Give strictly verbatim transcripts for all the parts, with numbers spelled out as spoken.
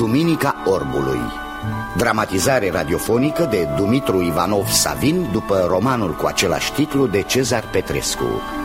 Duminica Orbului. Dramatizare radiofonică de Dumitru Ivanov Savin după romanul cu același titlu de Cezar Petrescu.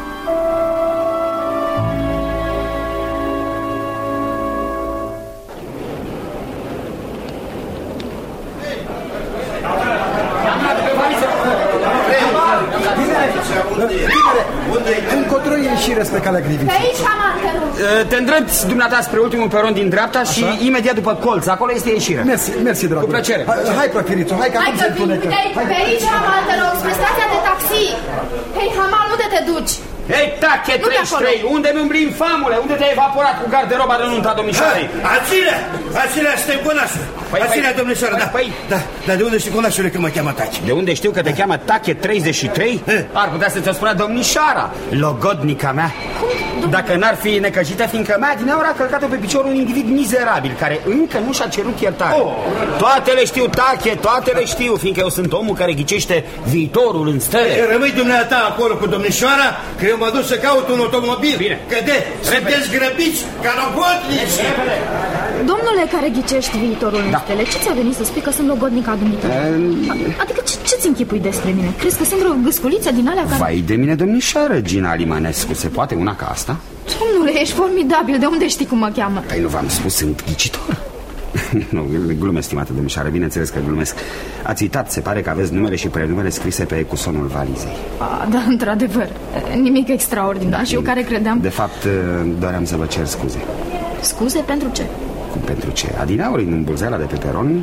Încotro e ieșire spre calea Griviței. Pe aici, amantelul. Te îndrepți dumneata spre ultimul peron din dreapta. Așa? Și imediat după colț, acolo este ieșirea. Mersi, mersi, dragul. Cu plăcere. Hai, hai Profirițu, hai că hai acum se întunecă. Pe aici, amantelul, spre stația de taxi. Hei, Hamal, unde te duci? Hei, tache treizeci și trei, unde-mi umbli infamule? Unde te-ai evaporat cu garderoba de nunta domnișoarei? Ațilea, ațilea, suntem conașul. Păi, ațilea, domnișoară, da. Păi, da. Dar de unde știi conașule că mă cheamă Tache? De unde știu că te cheamă Tache treizeci și trei? Ar putea să ți-o spună domnișoara, logodnica mea. Dacă n-ar fi necăjită, fiindcă mea din aur a călcat-o pe picior un individ mizerabil care încă nu și-a cerut iertare. Oh. Toate le știu, Tache, toate le știu, fiindcă eu sunt omul care ghicește viitorul în stele. E, rămâi dumneata acolo cu domnișoara, că eu mă duc să caut un automobil. Bine. Că de, sunteți grăbiți ca robotnici. Domnule care ghicești viitorul în da. stele, ce ți-a venit să spui că sunt logodnica dumitale? E... Adică ce, ce-ți închipui despre mine? Crezi că sunt vreo gâsculiță din alea care... Vai de mine, domnișoară, Gina Limanescu, se poate una ca asta? Domnule, ești formidabil, de unde știi cum mă cheamă? Păi nu v-am spus, sunt ghicitor. Nu, glumesc, stimată domnișoară, bineînțeles că glumesc. Ați uitat, se pare că aveți numele și prenumele scrise pe cusonul valizei. A, da, într-adevăr, nimic extraordinar. Da, și eu care credeam... De fapt, doream să vă cer scuze. Scuze pentru ce? Cum pentru ce? Adineauri, în îmbulzeala de pe peron,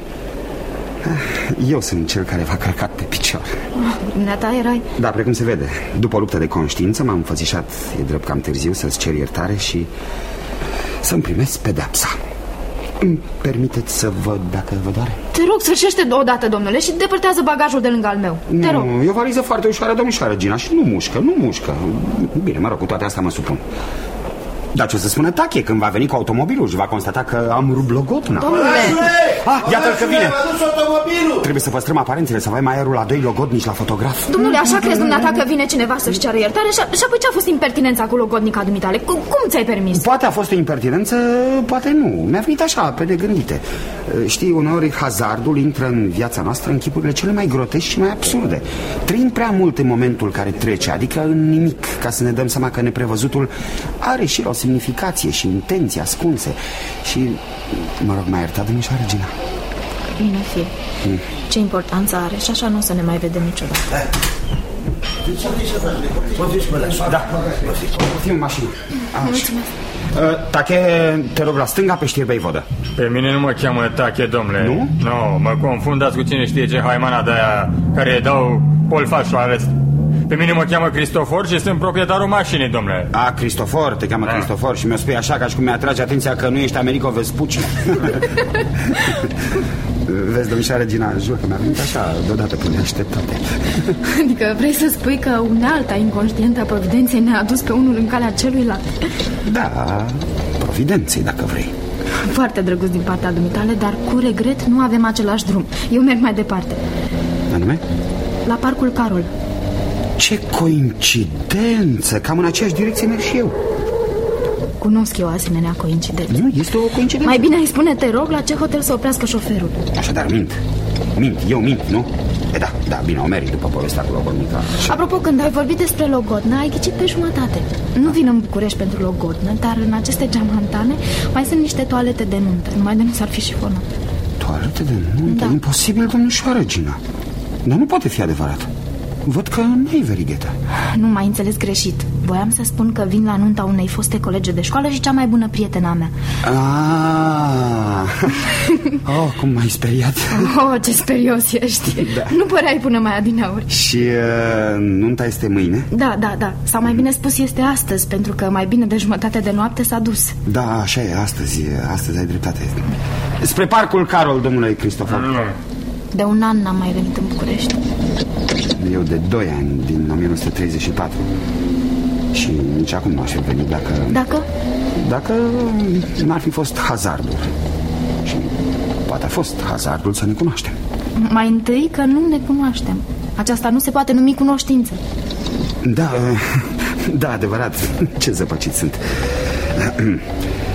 eu sunt cel care v-a călcat pe picior. Dumneata erai? Da, precum se vede. După o luptă de conștiință m-am înfățișat, e drept cam târziu, să-ți cer iertare și să-mi primesc pedepsa. Îmi permiteți să văd dacă vă doare? Te rog, sfârșește odată, domnule, și depărtează bagajul de lângă al meu. Te rog. E o valiză foarte ușoară, domnișoară Gina, și nu mușcă, nu mușcă. Bine, mă rog, cu toate astea mă supun. Dar ce o să spună Tache când va veni cu automobilul și va constata că am rupt logodna? Domnule! Ah, iată-l că vine! Automobilul. Trebuie să păstrăm aparențele, să avem aerul la doi logodnici la fotograf. Domnule, așa crezi dumneata că vine cineva să-și ceară iertare? Și, și apoi ce a fost impertinența cu logodnica dumitale? Cum, cum ți-ai permis? Poate a fost o impertinență, poate nu. Mi-a venit așa, pe de gândite. Știi, uneori hazardul intră în viața noastră în chipurile cele mai grotești și mai absurde. Trăim prea mult în momentul care trece, adică în nimic, ca să ne dăm seama că neprevăzutul are și o semnificație și intenții ascunse. Și, mă rog, m-a iertat, domnișoară Gina? Bine, fie. Mm. Ce importanță are și așa nu o să ne mai vedem niciodată. Da, fii în mașină. Mulțumesc. Tache, te rog la stânga pe știrbei vodă. Pe mine nu mă cheamă Tache, domnule. Nu? Nu, mă confundați cu cine știe ce haimana de-aia care dau polfașul arest. Pe mine mă cheamă Cristofor și sunt proprietarul mașinii, domnule. A, Cristofor, te cheamă da. Cristofor și mi-o spui așa ca și cum mi-atrage atenția că nu ești Americo Vespucci. Vezi, domnișoară Gina, jur că mi-a venit așa deodată pe neașteptate. Adică vrei să spui că unealta inconștientă a providenței ne-a adus pe unul în calea celuilalt? Da, providenței, dacă vrei. Foarte drăguț din partea dumitale, dar cu regret nu avem același drum. Eu merg mai departe. Anume? La Parcul Carol. Ce coincidență! Cam în aceeași direcție merg și eu. Cunosc eu asemenea coincidență. Nu, este o coincidență. Mai bine îi spune, te rog, la ce hotel să oprească șoferul. Așadar, mint. Mint, eu mint, nu? E da, da, bine, o meri după povestea cu logodnica. Apropo, când ai vorbit despre logodnă, ai ghicit pe jumătate. Nu vin în București pentru logodnă, dar în aceste geamantane mai sunt niște toalete de nuntă. Numai de nu s-ar fi șifonat. Toalete de nuntă? Da. Imposibil, domnișoară Gina. Dar nu poate fi adevărat. Văd că nu ai verighetă. Nu m-ai înțeles greșit. Voiam să spun că vin la nunta unei foste colege de școală și cea mai bună prietena mea. Ah. Oh, cum m-ai speriat. Oh, ce sperios ești. Da. Nu păreai până mai adineauri. Și uh, nunta este mâine? Da, da, da. Sau mai bine spus este astăzi, pentru că mai bine de jumătate de noapte s-a dus. Da, așa e, astăzi, astăzi ai dreptate. Spre Parcul Carol, domnule Cristofor. De un an n-am mai venit în București. Eu de doi ani, din o mie nouă sute treizeci și patru. Și nici acum nu aș fi venit dacă... Dacă? Dacă n-ar fi fost hazardul. Și poate a fost hazardul să ne cunoaștem. Mai întâi că nu ne cunoaștem. Aceasta nu se poate numi cunoștință. Da, da, adevărat. Ce zăpăcit sunt.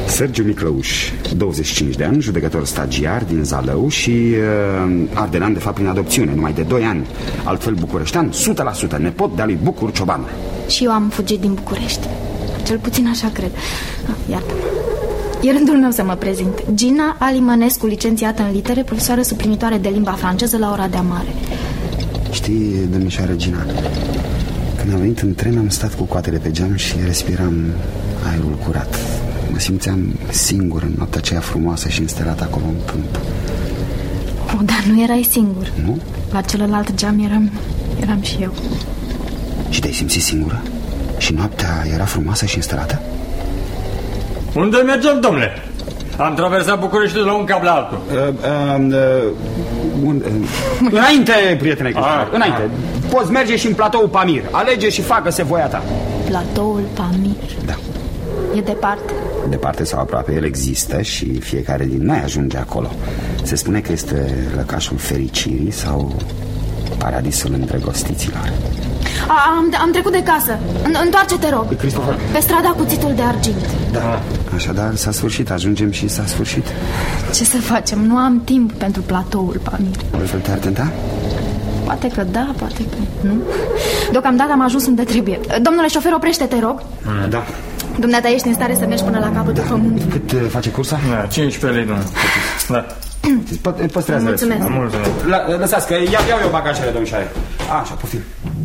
Sergiu Miclăuș, douăzeci și cinci de ani, judecător stagiar din Zalău și uh, ardenan de fapt prin adopțiune, numai de doi ani. Altfel bucureștean, o sută la sută, nepot de-a lui Bucur Cioban. Și eu am fugit din București. Cel puțin așa cred. ah, Iartă-mă. E rândul meu să mă prezint. Gina Alimănescu, licențiată în litere, profesoară suplimitoare de limba franceză la Oradea Mare. Știi, domnișoară Gina, când am venit în tren am stat cu coatele pe geam și respiram aerul curat. Mă simțeam singur în noaptea aceea frumoasă și înstelată acolo în câmp. O, dar nu erai singur. Nu? La celălalt geam eram, eram și eu. Și te-ai simțit singură? Și noaptea era frumoasă și înstelată? Unde mergem, domnule? Am traversat Bucureștiul de la un cap la altul. Uh, uh, uh, un, uh, înainte, prietene Cristofor, înainte. A. Poți merge și în platoul Pamir. Alege și facă-se voia ta. Platoul Pamir? Da. E departe? Departe sau aproape, el există și fiecare din noi ajunge acolo. Se spune că este lăcașul fericirii sau paradisul îndrăgostiților. A, am, am trecut de casă. Întoarce-te, rog. Cristofor. Pe strada Cuțitul de Argint. Da, așadar s-a sfârșit, ajungem și s-a sfârșit. Ce să facem? Nu am timp pentru platoul Pamir. Altfel te-ar tenta? Poate că da, poate că nu. Deocamdată am ajuns unde trebuie. Domnule șofer, oprește-te, rog. Da. Dumneata ești în stare să mergi până la capătul da. pământului. Cât uh, face cursa? Da, cincisprezece lei, domnule. Da. Păstrează. Mulțumesc. Mulțumesc. Lăsați că iau, iau eu bagajele, domnișoare. Așa, poftim.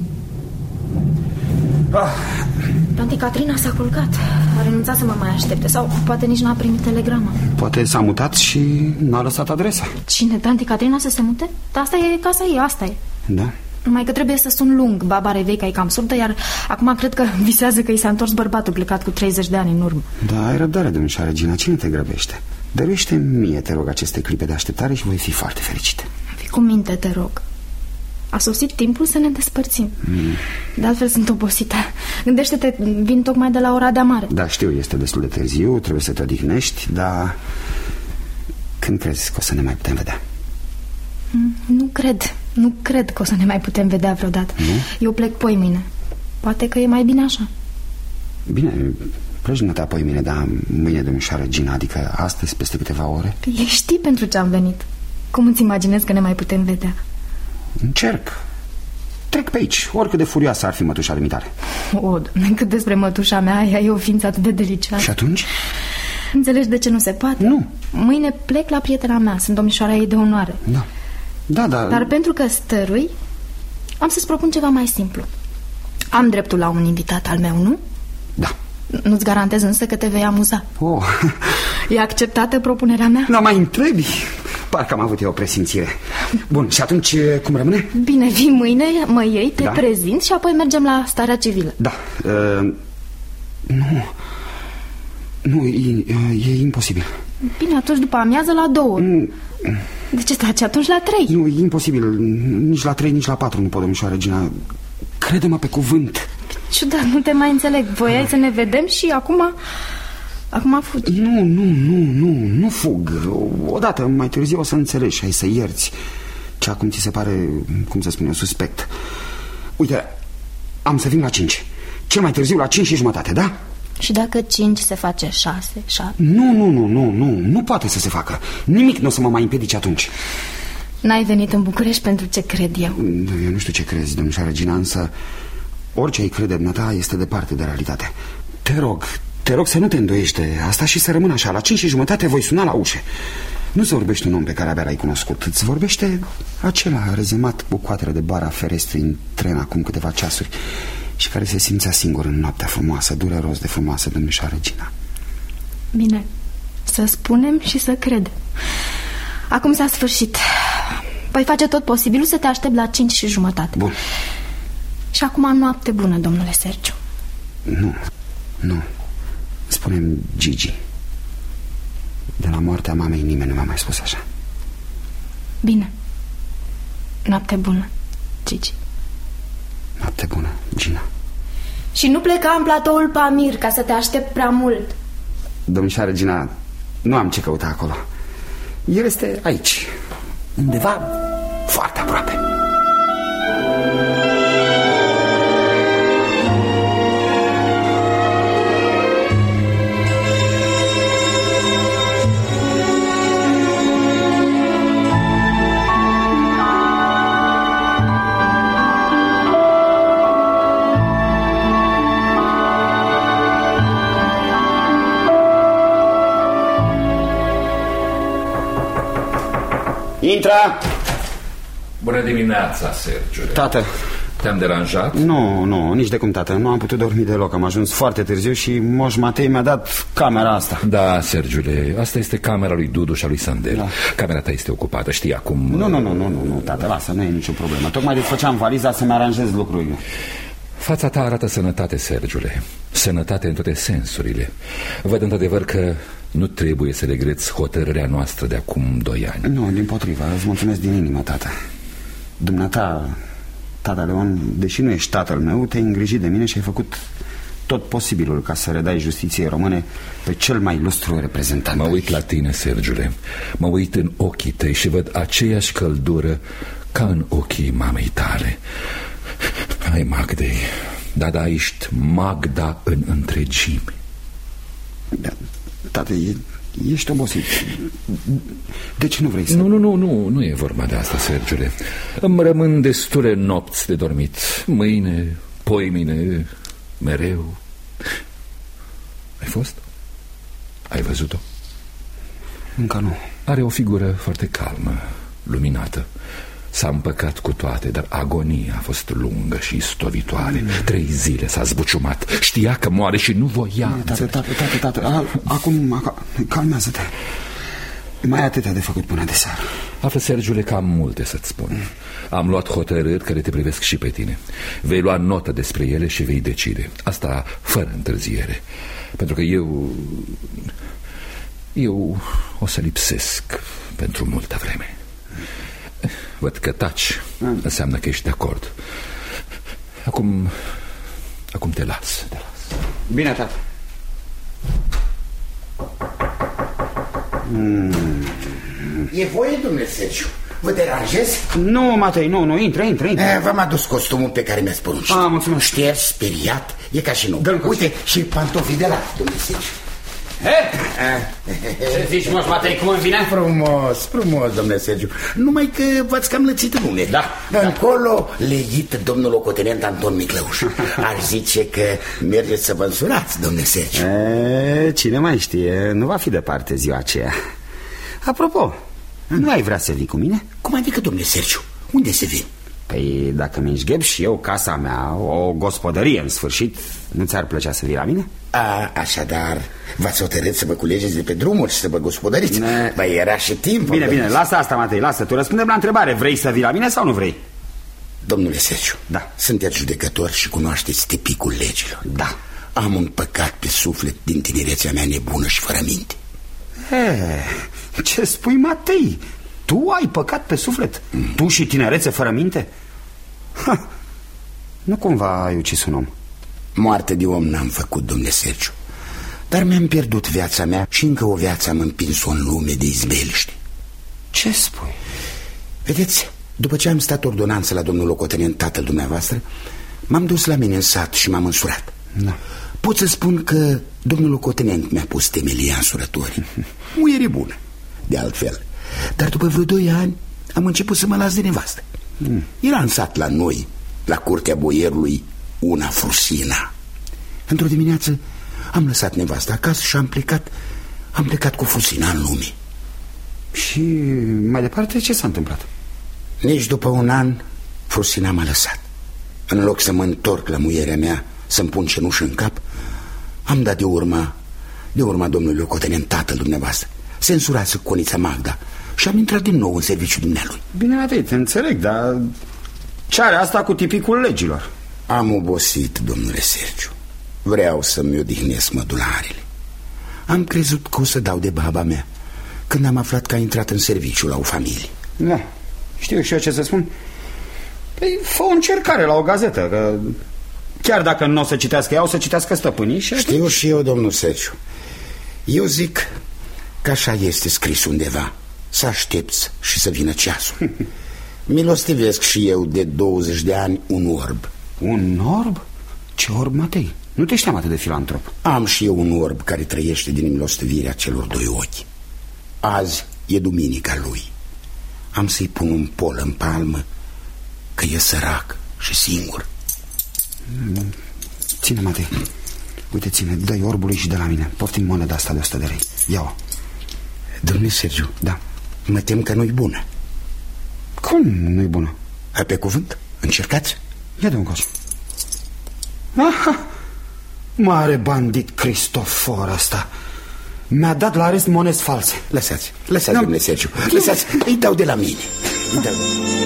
Ah. Tanti Catrina s-a culcat. A renunțat să mă mai aștepte. Sau poate nici n-a primit telegrama. Poate s-a mutat și n-a lăsat adresa. Cine? Tanti Catrina să se mute? Asta e casa ei, asta e. Da. Numai că trebuie să sun lung. Baba Reveica e cam surdă, iar acum cred că visează că i s-a întors bărbatul plecat cu treizeci de ani în urmă. Da, ai răbdare, domnișoară Gina. Cine te grăbește? Dăruiește mie, te rog, aceste clipe de așteptare și voi fi foarte fericite. Fii cu minte, te rog. A sosit timpul să ne despărțim. mm. De altfel sunt obosită. Gândește-te, vin tocmai de la Oradea Mare. Da, știu, este destul de târziu, trebuie să te odihnești, dar când crezi că o să ne mai putem vedea? mm, Nu cred, nu cred că o să ne mai putem vedea vreodată. Nu? Eu plec poi mâine. Poate că e mai bine așa. Bine, pleci dumneata poi mâine, dar mâine, domnișoară Gina, adică astăzi, peste câteva ore. Ei știi pentru ce am venit. Cum îți imaginezi că ne mai putem vedea? Încerc. Trec pe aici, oricât de furioasă ar fi mătușa dumitare. O, Doamne, cât despre mătușa mea, ea e o ființă atât de delicioasă. Și atunci? Înțelegi de ce nu se poate? Nu. Mâine plec la prietena mea, sunt domnișoara ei de onoare. Da, da, da. Dar pentru că stărui, am să-ți propun ceva mai simplu. Am dreptul la un invitat al meu, nu? Da. Nu-ți garantez însă că te vei amuza. Oh. E acceptată propunerea mea? Nu mai întrebi. Parcă am avut eu o presimțire. Bun, și atunci cum rămâne? Bine, vii mâine, mă iei, te da. prezint și apoi mergem la starea civilă. Da, uh, nu. Nu, e, e imposibil. Bine, atunci după amiază la două. mm. De ce taci? Atunci la trei. Nu, e imposibil, nici la trei, nici la patru nu pot, domnișoară Gina. Crede-mă pe cuvânt. Ciudat, nu te mai înțeleg. Voiai să ne vedem și acum... Acum fugi. Nu, nu, nu, nu, nu fug. Odată, mai târziu o să înțelegi și ai să ierți ce acum ți se pare, cum să spun eu, suspect. Uite, am să vin la cinci. Cel mai târziu la cinci și jumătate, da? Și dacă cinci se face șase, șapte? Nu, nu, nu, nu, nu, nu poate să se facă. Nimic nu o să mă mai împiedice atunci. N-ai venit în București pentru ce cred eu. Eu nu știu ce crezi, domnișoară Gina, însă orice ai crede dumneata este departe de realitate. Te rog, te rog să nu te îndoiești de asta și să rămână așa. La cinci și jumătate voi suna la ușă. Nu se vorbește un om pe care abia l-ai cunoscut. Îți vorbește acela rezemat cu coatele de bara ferestrei în tren acum câteva ceasuri și care se simțea singur în noaptea frumoasă, dureros de frumoasă, domnișoară Gina. Bine, să spunem și să credem. Acum s-a sfârșit. Păi face tot posibilul să te aștept la cinci și jumătate. Bun. Și acum noapte bună, domnule Sergiu. Nu, nu. Spune-mi Gigi. De la moartea mamei nimeni nu mi-a mai spus așa. Bine. Noapte bună, Gigi. Noapte bună, Gina. Și nu pleca în platoul Pamir ca să te aștept prea mult. Domnișoară Gina, nu am ce căuta acolo. El este aici, undeva foarte aproape. Intră! Bună dimineața, Sergiule. Tată. Te-am deranjat? Nu, nu, nici de cum, tată. Nu am putut dormi deloc. Am ajuns foarte târziu și Moș Matei mi-a dat camera asta. Da, Sergiule, asta este camera lui Dudu și a lui Sandel. Da. Camera ta este ocupată, știi acum... Nu, nu, nu, nu, nu, nu, tată, lasă, nu e nicio problemă. Tocmai desfăceam valiza să-mi aranjez lucrurile. Fața ta arată sănătate, Sergiule. Sănătate în toate sensurile. Văd într-adevăr că nu trebuie să regreți hotărârea noastră de acum doi ani. Nu, dimpotrivă, îți mulțumesc din inimă, tată. Dumneata, tata Leon, deși nu ești tatăl meu, te-ai îngrijit de mine și ai făcut tot posibilul ca să redai justiției române pe cel mai ilustru reprezentant. Mă uit la tine, Sergiule. Mă uit în ochii tăi și văd aceeași căldură ca în ochii mamei tale. Hai, Magdei, da, da, ești Magda în întregime. Da, tată, e, ești obosit. De ce nu vrei să... Nu, nu, nu, nu, nu e vorba de asta, Sergiule. Îmi rămân destule nopți de dormit. Mâine, poimine, mereu. Ai fost? Ai văzut-o? Încă nu. Are o figură foarte calmă, luminată. S-a împăcat cu toate, dar agonia a fost lungă și stovitoare. mm. Trei zile s-a zbuciumat. Știa că moare și nu voia. Tată, tată, tată, tată, acum calmează-te. Mai ai atâtea de făcut până de seară. Află, Sergiule, că am multe să-ți spun. Am luat hotărâri care te privesc și pe tine. Vei lua notă despre ele și vei decide. Asta fără întârziere. Pentru că eu Eu o să lipsesc pentru multă vreme. Văd că taci. Înseamnă că ești de acord. Acum Acum te las, te las. Bine, tată. mm. E voie, domnule Sergiu? Vă deranjez? Nu, Matei, nu, nu, intră, intră, intră. V-am adus costumul pe care mi-ați poruncit. Ah, mulțumesc. Șters, speriat, e ca și nou. Uite, și pantofii de la domnule Sergiu. Ce zici, Moș Matei, cum îmi vine? Frumos, frumos, domnule Sergiu. Numai că v-ați cam lățit în une. Da. Încolo leghit domnul locotenent Anton Miclăuș. Aș zice că mergeți să vă însurați, domnule Sergiu. E, cine mai știe, nu va fi departe ziua aceea. Apropo, hmm. nu ai vrea să vii cu mine? Cum adică, domnule Sergiu? Unde se vin? Păi dacă mi înșgheb și eu casa mea, o gospodărie în sfârșit, nu ți-ar plăcea să vii la mine? A, așadar, v-ați hotărât să vă culegeți de pe drumuri și să vă gospodăriți? Bă, era și timp. Bine, bine, lasă asta, Matei, lasă. Tu răspundem la întrebare. Vrei să vii la mine sau nu vrei? Domnule Sergiu, da. Sunteți judecător și cunoașteți tipicul legilor. Da. Am un păcat pe suflet din tinerețea mea nebună și fără minte. E, ce spui, Matei? Tu ai păcat pe suflet? Mm. Tu și tinerețe fără minte? Ha. Nu cumva ai ucis un om? Moarte de om n-am făcut, domnule Sergiu, dar mi-am pierdut viața mea și încă o viață am împins-o în lume de izbeliște. Ce spui? Vedeți, după ce am stat ordonanță la domnul locotenent, tatăl dumneavoastră, m-am dus la mine în sat și m-am însurat. Da. Pot să spun că domnul locotenent mi-a pus temelia însurătorii. Muiere bună, de altfel. Dar după vreo doi ani am început să mă las de nevastă. mm. Era în sat la noi, la curtea boierului, una Frusina. Într-o dimineață am lăsat nevasta acasă și am plecat Am plecat cu Frusina în lume. Și mai departe ce s-a întâmplat? Nici după un an Frusina m-a lăsat. În loc să mă întorc la muierea mea, să-mi pun cenușă în cap, am dat de urma De urma domnului locotenent, tatăl dumneavoastră. Se însurase cu conița Magda și am intrat din nou în serviciul dumnealui. Bine, Matei, te înțeleg, dar ce are asta cu tipicul legilor? Am obosit, domnule Sergiu. Vreau să-mi odihnesc mădularele. Am crezut că o să dau de baba mea când am aflat că a intrat în serviciu la o familie. Da, știu și eu ce să spun. Păi fă o încercare la o gazetă, că chiar dacă nu o să citească ea, o să citească stăpânii și știu atunci... și eu, domnul Sergiu. Eu zic că așa este scris undeva. Să aștepți și să vină ceasul. Milostivesc și eu de douăzeci de ani un orb. Un orb? Ce orb, Matei? Nu te știam atât de filantrop. Am și eu un orb care trăiește din milostivirea celor doi ochi. Azi e duminica lui. Am să-i pun un pol în palmă, că e sărac și singur. Ține, Matei. Uite, ține, dă-i orbului și de la mine. Poftim moneda asta de o sută de lei. Ia-o. Domnule Sergiu, da. Mă tem că nu-i bună. Cum nu-i bună? Hai pe cuvânt, încercați. Ia de un coș. Aha, mare bandit Cristofor ăsta. Mi-a dat la arest monezi false. Lăsați, lăsați, domnule Sergiu. Lăsați, îi dau de la mine. Îi dau.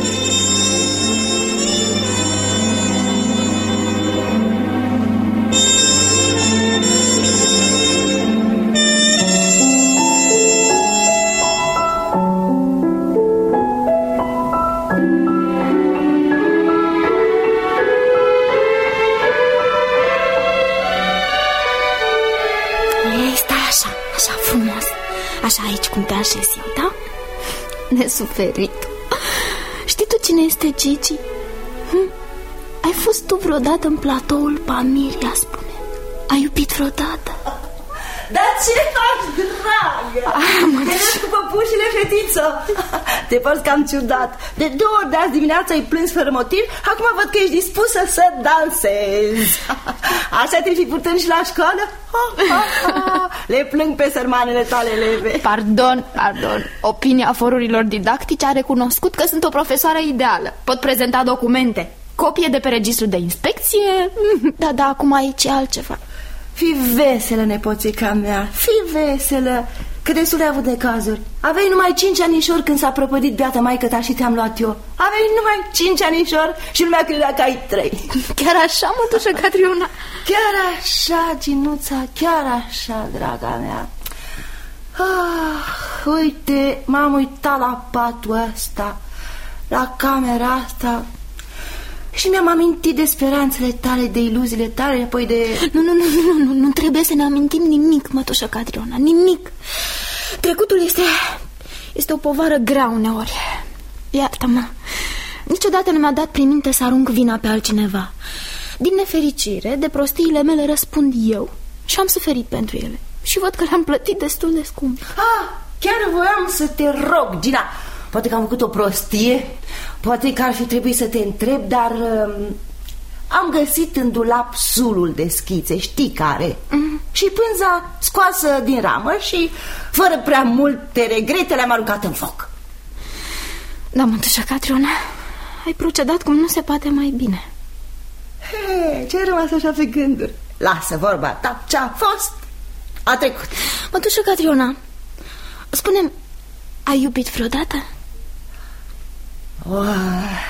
Așa aici cum te așezi eu, da? Nesuferit. Știi tu cine este Gigi? Hm? Ai fost tu vreodată în platoul Pamiria, spune. Ai iubit vreodată? Dar ce faci, dragă? Te vezi cu păpușile, fetiță. Te părți cam ciudat. De două ori de azi dimineața ai plâns fără motiv. Acum văd că ești dispusă să dansezi. Așa te-ai fi purtând și la școală? Le plâng pe sărmanele tale eleve. Pardon, pardon. Opinia forurilor didactice a recunoscut că sunt o profesoară ideală. Pot prezenta documente, copie de pe registru de inspecție. Da, da, acum aici e altceva. Fii veselă, nepoțica mea, fii veselă, că destul ai avut de cazuri. Aveai numai cinci anișori când s-a prăpădit beata maică ta și te-am luat eu. Aveai numai cinci anișori și lumea credea că ai trei. Chiar așa, mătușă Catriona? Chiar așa, Ginuța, chiar așa, draga mea. Ah, uite, m-am uitat la patul ăsta, la camera asta și mi-am amintit de speranțele tale, de iluziile tale, apoi de... Nu, nu, nu, nu, nu, nu trebuie să ne amintim nimic, mătușă Catriona, nimic. Trecutul este... este o povară grea uneori. Iartă-mă, niciodată nu mi-a dat prin minte să arunc vina pe altcineva. Din nefericire, de prostiile mele răspund eu și am suferit pentru ele. Și văd că le-am plătit destul de scump. Ah, chiar voiam să te rog, Gina. Poate că am făcut o prostie, poate că ar fi trebuit să te întreb, dar um, am găsit în dulap sulul de schițe, știi care? Mm. Și pânza scoasă din ramă și, fără prea multe regrete, le-am aruncat în foc. Da, mătușă Catriona, ai procedat cum nu se poate mai bine. He, ce-ai rămas așa pe gânduri? Lasă vorba ta, ce-a fost, a trecut. Mătușă Catriona, spune-mi, ai iubit vreodată? Oh,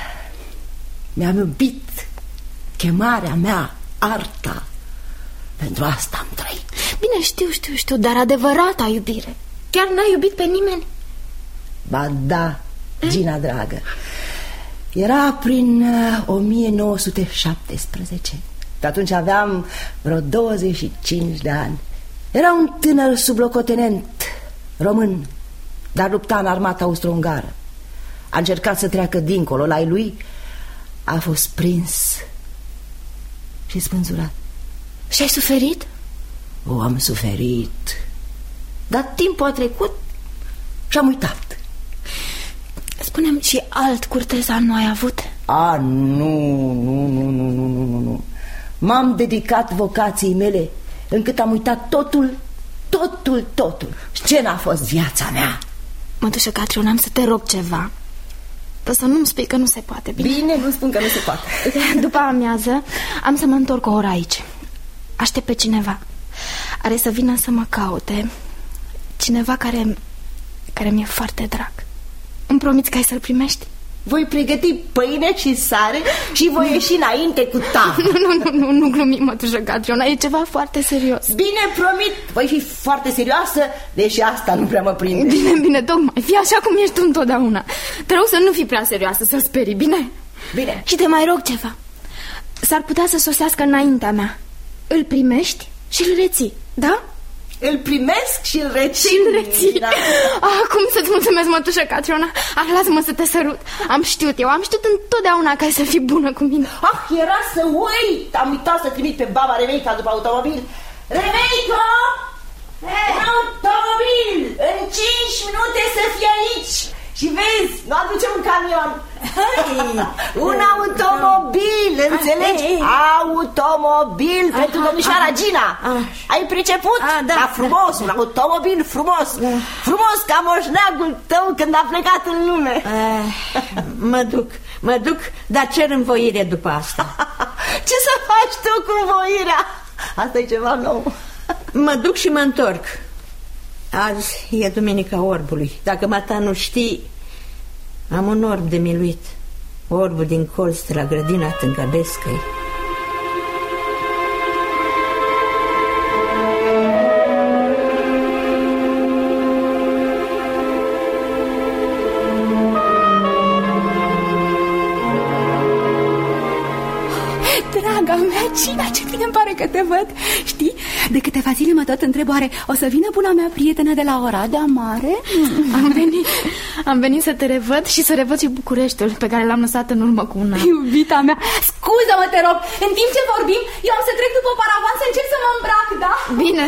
mi-am iubit chemarea mea, arta. Pentru asta am trăit. Bine, știu, știu, știu, dar adevărata iubire. Chiar n-ai iubit pe nimeni? Ba da, Gina dragă. Era prin uh, o mie nouă sute șaptesprezece. Pe atunci aveam vreo douăzeci și cinci de ani. Era un tânăr sublocotenent român, dar lupta în armata austro-ungară. A încercat să treacă dincolo, la lui a fost prins și spânzurat. Și ai suferit? O, am suferit. Dar timpul a trecut și am uitat. Spune-mi, și alt curtezan nu ai avut? A, nu, nu, nu, nu, nu, nu, nu. M-am dedicat vocației mele, încât am uitat totul, totul, totul. Scena a fost viața mea. Mătușă Catriona, am să te rog ceva. Dar să nu-mi spui că nu se poate. Bine, bine, nu spun că nu se poate. După amiază am să mă întorc o oră aici. Aștept pe cineva. Are să vină să mă caute. Cineva care Care mi-e foarte drag. Îmi promiți că ai să-l primești? Voi pregăti pâine și sare și voi ieși înainte cu tavă. Nu, nu, nu, nu, nu glumi, mătușă Catriona, e ceva foarte serios. Bine, promit, voi fi foarte serioasă, deși asta nu prea mă prinde. Bine, bine, tocmai, fii așa cum ești tu întotdeauna. Te rog să nu fii prea serioasă, să sperii, bine? Bine. Și te mai rog ceva. S-ar putea să sosească înaintea mea. Îl primești și îl reții, da? Îl primesc și îl rețin. Și îl rețin. Da. Ah, cum să-ți mulțumesc, mătușă Catriona. Ah, lasă-mă să te sărut. Am știut eu, am știut întotdeauna că ai să fii bună cu mine. Ah, era să uit. Am uitat să trimit pe baba Reveica după automobil. Reveica! Hey. Automobil! În cinci minute să fie aici. Și vezi, nu aducem un camion. Un automobil, înțelegi? Ei, ei. Automobil a, pentru a, domnișoara a, Gina. A, Ai priceput? A, da, da, frumos, da. Un automobil frumos, da. Frumos ca moșneagul tău când a plecat în lume. A, Mă duc, mă duc, dar cer învoire după asta. Ce să faci tu cu învoirea? Asta e ceva nou. Mă duc și mă întorc. Azi e Duminica Orbului. Dacă mata nu știi, am un orb de miluit. Orbul din colț de la grădina Tângăbescăi. Draga mea, Gina, ce bine îmi pare că te văd. Știi, de câteva zile mă tot întreb, oare o să vină buna mea prietenă de la Oradea Mare? Am venit, am venit să te revăd și să revăd și Bucureștiul pe care l-am lăsat în urmă cu un an. Iubita mea, scuză-mă, te rog, în timp ce vorbim, eu am să trec după paravan să încep să mă îmbrac, da? Bine.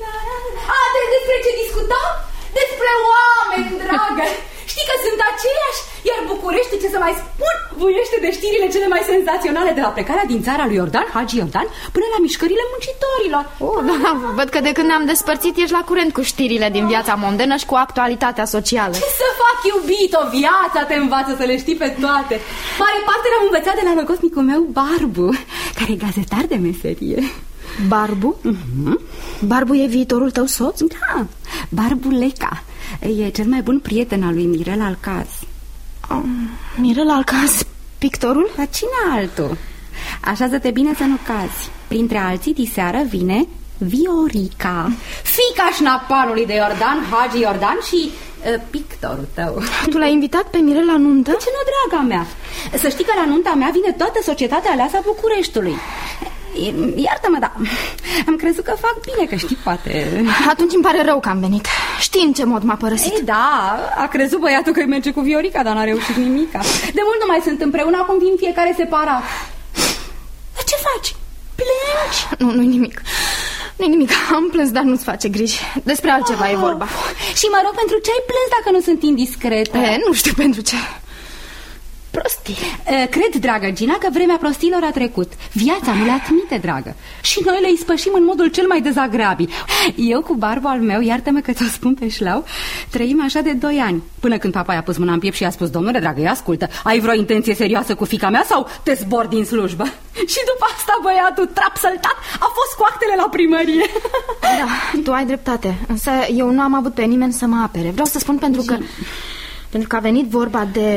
A, despre ce discutăm? Despre oameni, dragă. Știi că sunt aceiași, iar București, ce să mai spun, vuiește de știrile cele mai senzaționale, de la plecarea din țara lui Iordan, Hagi Iordan, până la mișcările muncitorilor. Oh, da, văd că de când ne-am despărțit ești la curent cu știrile din viața mondenă și cu actualitatea socială. Ce să fac, iubito, viața te învață să le știi pe toate. Mare parte le-am învățat de la locosnicul meu, Barbu, care e gazetar de meserie. Barbu? Uh-huh. Barbu e viitorul tău soț? Da, Barbu Leca. E cel mai bun prieten al lui Mirel Alcaz. oh, Mirel Alcaz, pictorul? Dar cine altul? Așează-te bine să nu cazi. Printre alții, diseară vine Viorica, fiica șnapanului de Iordan, Hagi Iordan, și uh, pictorul tău. Tu l-ai invitat pe Mirel la nuntă? De ce nu, draga mea? Să știi că la nunta mea vine toată societatea aleasă a Bucureștiului. Iartă-mă, da, am crezut că fac bine, că știi, poate. Atunci îmi pare rău că am venit. Știi în ce mod m-a părăsit. Ei, da, a crezut băiatul că îi merge cu Viorica, dar n-a reușit nimica. De mult nu mai sunt împreună, acum vin fiecare separat. Dar ce faci? Plângi? Nu, nu-i nimic. Nu-i nimic, am plâns, dar nu-ți face griji. Despre altceva oh, e vorba. Și mă rog, pentru ce ai plâns dacă nu sunt indiscretă? E, nu știu pentru ce. Prostii. Cred, dragă Gina, că vremea prostiilor a trecut. Viața nu le admite, dragă. Și noi le ispășim în modul cel mai dezagreabil. Eu cu Barbu al meu, iartă-mă că ți-o spun pe șlau, trăim așa de doi ani. Până când papa i-a pus mâna în piept și i-a spus: domnule, dragă, ia ascultă, ai vreo intenție serioasă cu fiica mea sau te zbor din slujbă? Și după asta băiatul trap săltat a fost cu actele la primărie. Da, tu ai dreptate. Însă eu nu am avut pe nimeni să mă apere. Vreau să spun pentru că Pentru că a venit vorba de...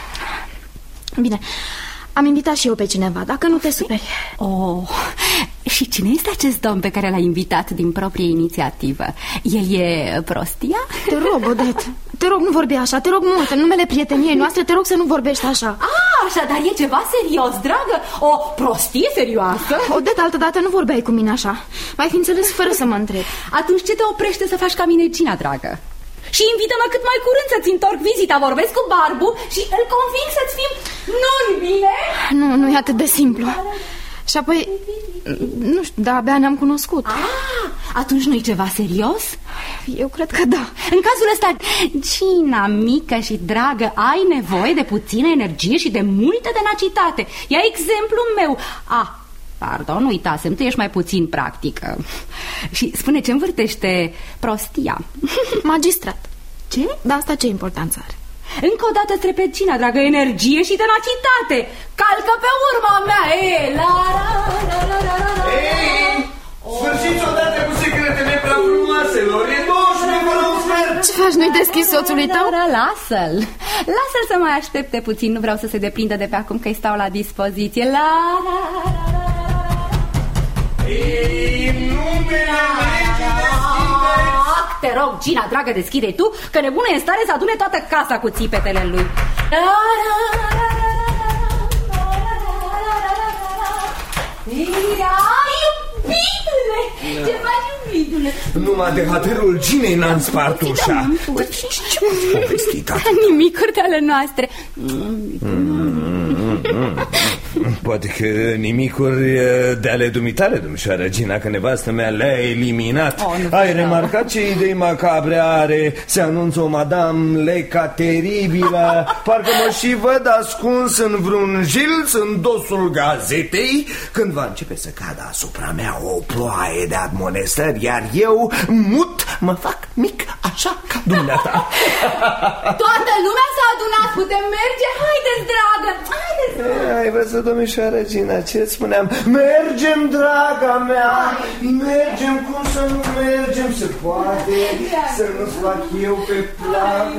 Bine, am invitat și eu pe cineva, dacă nu te superi. Oh, și cine este acest domn pe care l-ai invitat din proprie inițiativă? El e Prostia? Te rog, Odet, te rog, nu vorbi așa, te rog mult, în numele prieteniei noastre, te rog să nu vorbești așa. Ah, așa, dar e ceva serios, dragă? O prostie serioasă? Odet, altădată nu vorbeai cu mine așa. Mai fi înțeles fără să mă întreb. Atunci ce te oprește să faci ca mine, Gina, dragă? Și invită-mă cât mai curând să-ți întorc vizita. Vorbesc cu Barbu și îl conving să-ți fim nuni, bine? Nu, nu e atât de simplu. Și apoi, nu știu, da, abia ne-am cunoscut. Ah, atunci nu-i ceva serios? Eu cred că da. În cazul ăsta, Gina, mică și dragă, ai nevoie de puțină energie și de multă tenacitate. Ia exemplul meu. Ah, pardon, uitasem, tu ești mai puțin practică. Și spune, ce învârtește Prostia? Magistrat. Ce? Da, asta ce importanță are? Încă o dată îți repet, Gina, dragă, energie și tenacitate. Calcă pe urma mea, e, la, la, la, la, la, la. Ei, sfârșiți odată cu secretele prea frumoaselor. E douăzeci până la un sfert. Ce faci, nu-i deschizi soțului tău? Da, lasă-l. Lasă-l să mai aștepte puțin. Nu vreau să se deprindă de pe acum că îi stau la dispoziție. La, la, la, la, la. Ei, numele legii deschide. Te rog, Gina, dragă, deschide tu, că nebunul e în stare să adune toată casa cu țipetele lui. Iubitule! Ce faci, iubitule? Numai de haterul Ginei n-am spart ușa. Ce povesti, tata? Nimicuri de ale noastre. nu, nu. Poate că nimicuri de ale dumitale, domnișoară Gina, că nevastă mea le-a eliminat. Oh, Ai remarcat ce idei macabre are? Se anunță o madame Leca teribilă. Parcă mă și văd ascuns în vreun jilț în dosul gazetei, când va începe să cadă asupra mea o ploaie de admonestări, iar eu, mut, mă fac mic, așa ca dumneata. Toată lumea s-a adunat, putem merge? Haideți, dragă, haideți! Ai văzut, domnișoară Gina, ce-ți spuneam? Mergem, draga mea, mergem, cum să nu mergem? Se poate să nu-ți fac eu pe plac.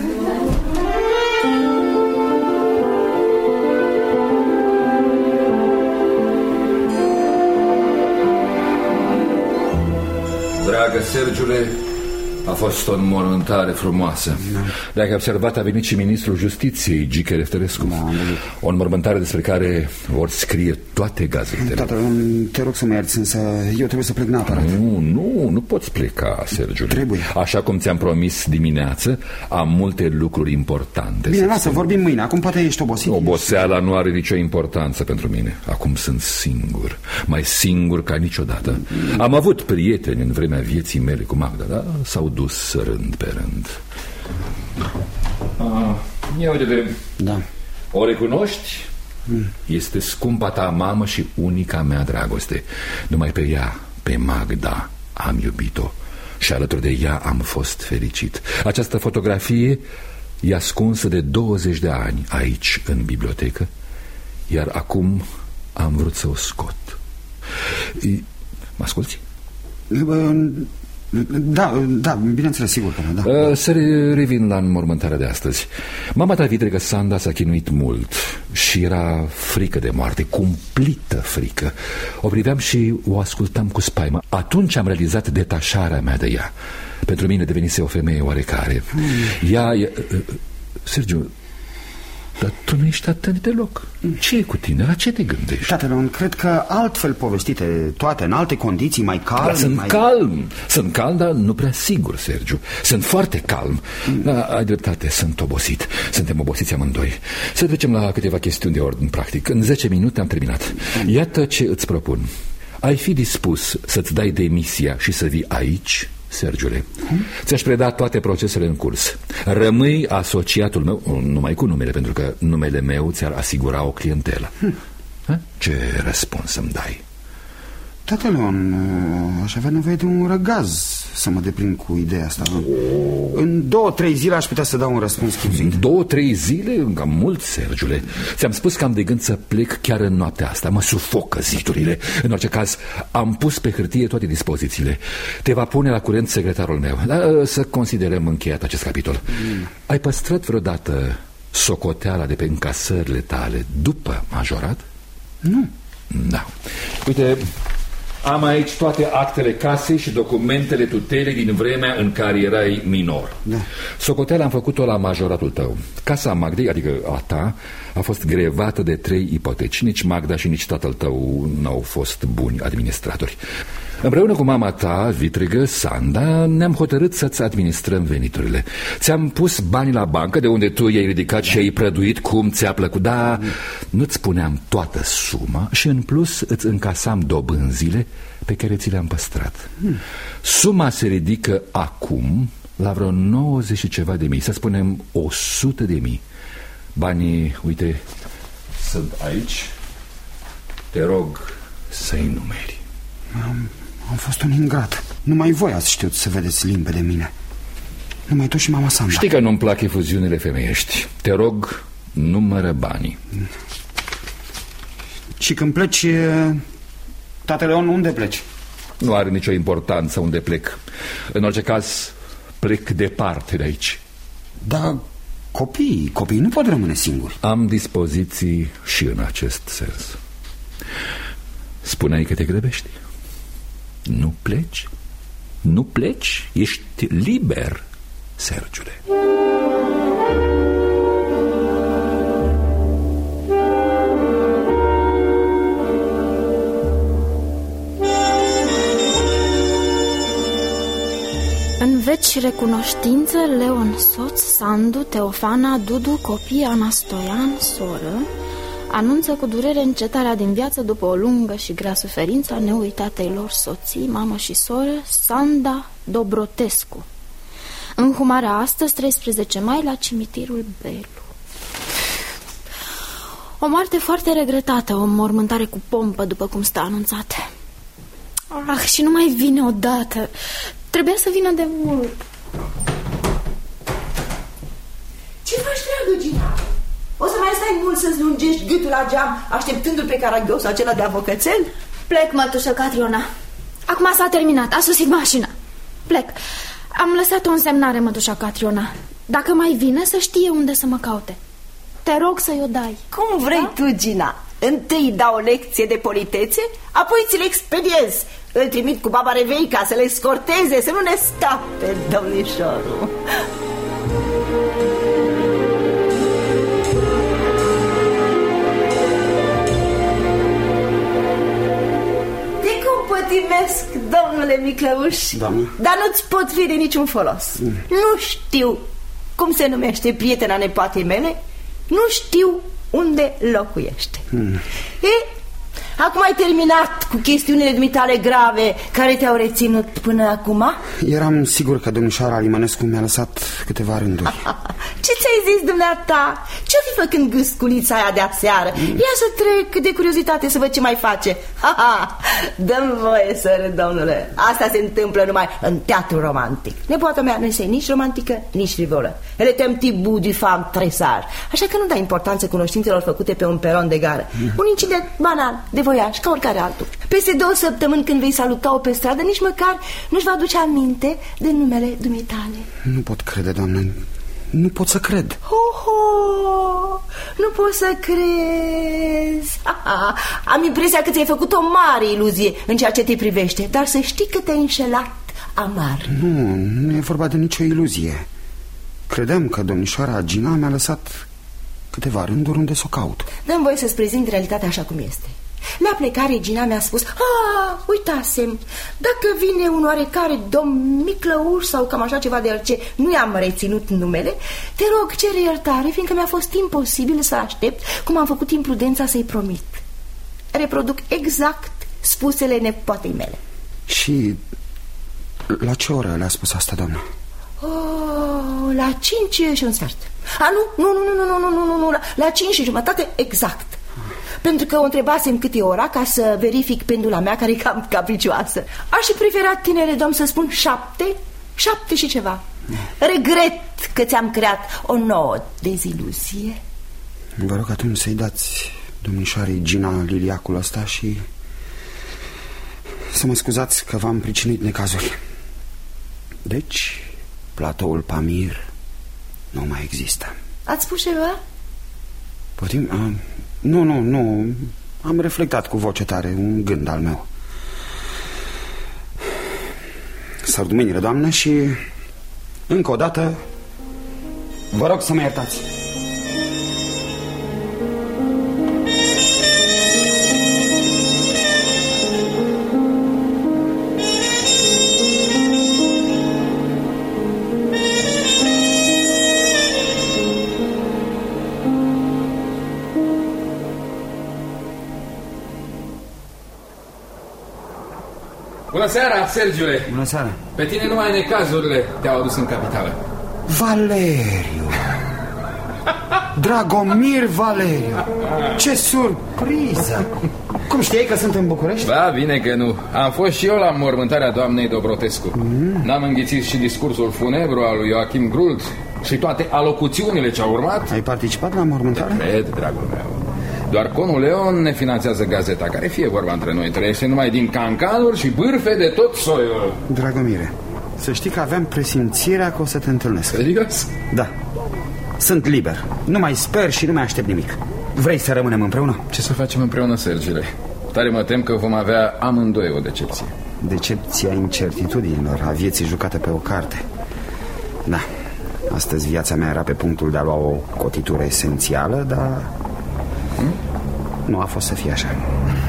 Dragă Sergiule, a fost o înmormântare frumoasă. Da. Dacă ai observat, a venit și ministrul justiției, Gică Lefterescu. Da, o înmormântare despre care vor scrie toate gazetele. Tată, te rog să mă ierți, însă eu trebuie să plec neapărat. Nu, nu, nu poți pleca, Sergiule. Trebuie. Așa cum ți-am promis dimineață, am multe lucruri importante. Bine, lasă, vorbim mâine. Acum poate ești obosit. Oboseala nu are nicio importanță pentru mine. Acum sunt singur, mai singur ca niciodată. mm. Am avut prieteni în vremea vieții mele cu Magda, dar s-au dus rând pe rând. Ah, ia uite-te. Da. O recunoști? Mm. Este scumpa ta mamă și unica mea dragoste. Numai pe ea, pe Magda, am iubit-o și alături de ea am fost fericit. Această fotografie e ascunsă de douăzeci de ani aici în bibliotecă, iar acum am vrut să o scot. Mă asculți? Da, da, bineînțeles, sigur că da. Uh, să revin la înmormântarea de astăzi. Mama ta vitregă Sanda s-a chinuit mult și era frică de moarte, cumplită frică. O priveam și o ascultam cu spaimă. Atunci am realizat detașarea mea de ea. Pentru mine devenise o femeie oarecare. hmm. Ea e... Sergiu, dar tu nu ești atent deloc. Ce e cu tine? La ce te gândești? Tatăl, cred că altfel povestite toate, în alte condiții, mai calm. Dar sunt mai... calm, sunt calm, dar nu prea sigur, Sergiu. Sunt foarte calm. mm. Da, ai dreptate, sunt obosit. Suntem obosiți amândoi. Să trecem la câteva chestiuni de ordin practic. În zece minute am terminat. mm. Iată ce îți propun. Ai fi dispus să-ți dai demisia și să vii aici, Sergiule? hmm? Ți-aș preda toate procesele în curs. Rămâi asociatul meu, numai cu numele, pentru că numele meu ți-ar asigura o clientelă. hmm. Ce răspuns îmi dai? Tată Leon, aș avea nevoie de un răgaz să mă deprind cu ideea asta. oh. În două, trei zile aș putea să dau un răspuns chipzuit. Două, trei zile? Cam mult, Sergiule. Ți-am spus că am de gând să plec chiar în noaptea asta. Mă sufocă zidurile. În orice caz, am pus pe hârtie toate dispozițiile. Te va pune la curent secretarul meu. Dar să considerăm încheiat acest capitol. mm. Ai păstrat vreodată socoteala de pe încasările tale după majorat? Nu. Da. Uite, am aici toate actele casei și documentele tutelei din vremea în care erai minor. da. Socoteala am făcut-o la majoratul tău. Casa Magdei, adică a ta, a fost grevată de trei ipoteci. Nici Magda și nici tatăl tău n-au fost buni administratori. Împreună cu mama ta, vitregă Sanda, ne-am hotărât să-ți administrăm veniturile. Ți-am pus banii la bancă, de unde tu i-ai ridicat și ai prăduit cum ți-a plăcut. Dar nu-ți spuneam toată suma și în plus îți încasam dobânzile pe care ți le-am păstrat. Suma se ridică acum la vreo nouăzeci și ceva de mii, să spunem o sută de mii. Banii, uite, sunt aici. Te rog să-i numeri. Am, am fost un ingrat. Numai voi ați știut să vedeți limpede de mine. Numai tu și mama Sanda. Știi că nu-mi plac efuziunile femeiești. Te rog, numără banii. Și când pleci, tată Leon, unde pleci? Nu are nicio importanță unde plec. În orice caz, plec departe de aici. Dar copiii, copiii nu pot rămâne singuri. Am dispoziții și în acest sens. Spuneai că te grăbești. Nu pleci? Nu pleci? Ești liber, Sergiule. În veci recunoștință, Leon soț, Sandu, Teofana, Dudu, copii, Ana Stoian, soră, anunță cu durere încetarea din viață după o lungă și grea suferință a neuitatei lor soții, mamă și soră, Sanda Dobrotescu, înhumarea astăzi, treisprezece mai, la cimitirul Belu. O moarte foarte regretată, o mormântare cu pompă, după cum stă anunțat. Ah, și nu mai vine odată. Trebuia să vină de mult. Ce faci, dragă Gina? O să mai stai mult să-ți lungești gâtul la geam, așteptându-l pe caragiosul acela de avocățel? Plec, mătușă Catriona. Acum s-a terminat, a sosit mașina. Plec. Am lăsat o însemnare, mătușa Catriona. Dacă mai vine, să știe unde să mă caute. Te rog să-i o dai. Cum vrei, da? Tu, Gina. Întâi dau o lecție de politețe, apoi ți le expediez. Îl trimit cu baba Reveica să le scorteze, să nu ne scape, domnișorul. Te compătimesc, domnule Miclăuș, Doamne. dar nu-ți pot fi de niciun folos. mm. Nu știu cum se numește prietena nepoatei mele, nu știu unde locuiește. mm. E, acum ai terminat cu chestiunile dumitale grave care te-au reținut până acum? Eram sigur că domnișoara Limănescu mi-a lăsat câteva rânduri. Ce ți-ai zis, dumneata? Ce-o fi făcând gâsculița aia de aseară? mm. Ia să trec de curiozitate să văd ce mai face. Ha, ha. Dă-mi voie să râd, domnule. Asta se întâmplă numai în teatru romantic. Nepoata mea nu este nici romantică, nici frivolă. Elle est un petit bout du femme très sage. Așa că nu dai importanță cunoștințelor făcute pe un peron de gară. mm. Un incident banal, de voiaj, ca oricare altul. Peste două săptămâni, când vei saluta-o pe stradă, nici măcar nu-și va aduce aminte de numele dumitale. Nu pot crede, doamne. Nu pot să cred. Ho-ho! Nu pot să crezi. Aha, am impresia că ți-ai făcut o mare iluzie în ceea ce te privește, dar să știi că te-ai înșelat amar. Nu, nu e vorba de nicio iluzie. Credeam că domnișoara Gina mi-a lăsat câteva rânduri unde să o caut. Dă-mi voie să-ți prezint realitatea așa cum este. La plecare, Gina mi-a spus: "Ah, uitasem, dacă vine un oarecare domn Miclăuș sau cam așa ceva de el ce nu i-am reținut numele, te rog, cere iertare, fiindcă mi-a fost imposibil să aștept, cum am făcut imprudența să-i promit." Reproduc exact spusele nepoatei mele. Și la ce oră le-a spus asta, doamnă? Oh, la cinci și un sfert. A, nu, nu, nu, nu, nu, nu, nu, nu, nu, la cinci și jumătate exact. Pentru că o întrebasem cât e ora ca să verific pendula mea, care e cam capricioasă. Aș fi preferat, tinere domn, să spun șapte, șapte și ceva. Regret că ți-am creat o nouă deziluzie. Vă rog atunci să-i dați domnișoarei Gina liliacul ăsta și să mă scuzați că v-am pricinuit necazuri. Deci, platoul Pamir nu mai există. Ați spus ceva? Poftim? Uh, nu, nu, nu. Am reflectat cu voce tare un gând al meu. Sărdumenile, doamnă, și încă o dată vă rog să mă iertați. Bună seara, Sergiule! Bună seara! Pe tine numai necazurile te-au adus în capitală. Valeriu! Dragomir Valeriu! Ce surpriză! Cum știai că sunt în București? Da, bine că nu. Am fost și eu la mormântarea doamnei Dobrotescu. mm. N-am înghițit și discursul funebru al lui Joachim Grult și toate alocuțiunile ce au urmat. Ai participat la mormântare? Cred, dragul meu. Doar conul Leon ne finanțează gazeta, care, fie vorba între noi, trăiește numai din cancanuri și bârfe de tot soiul. Dragomire, să știi că aveam presimțirea că o să te întâlnesc. Serios? Da. Sunt liber. Nu mai sper și nu mai aștept nimic. Vrei să rămânem împreună? Ce să facem împreună, Sergile? Tare mă tem că vom avea amândoi o decepție. Decepția incertitudinilor, a vieții jucate pe o carte. Da. Astăzi viața mea era pe punctul de a lua o cotitură esențială, dar hmm? nu a fost să fie așa.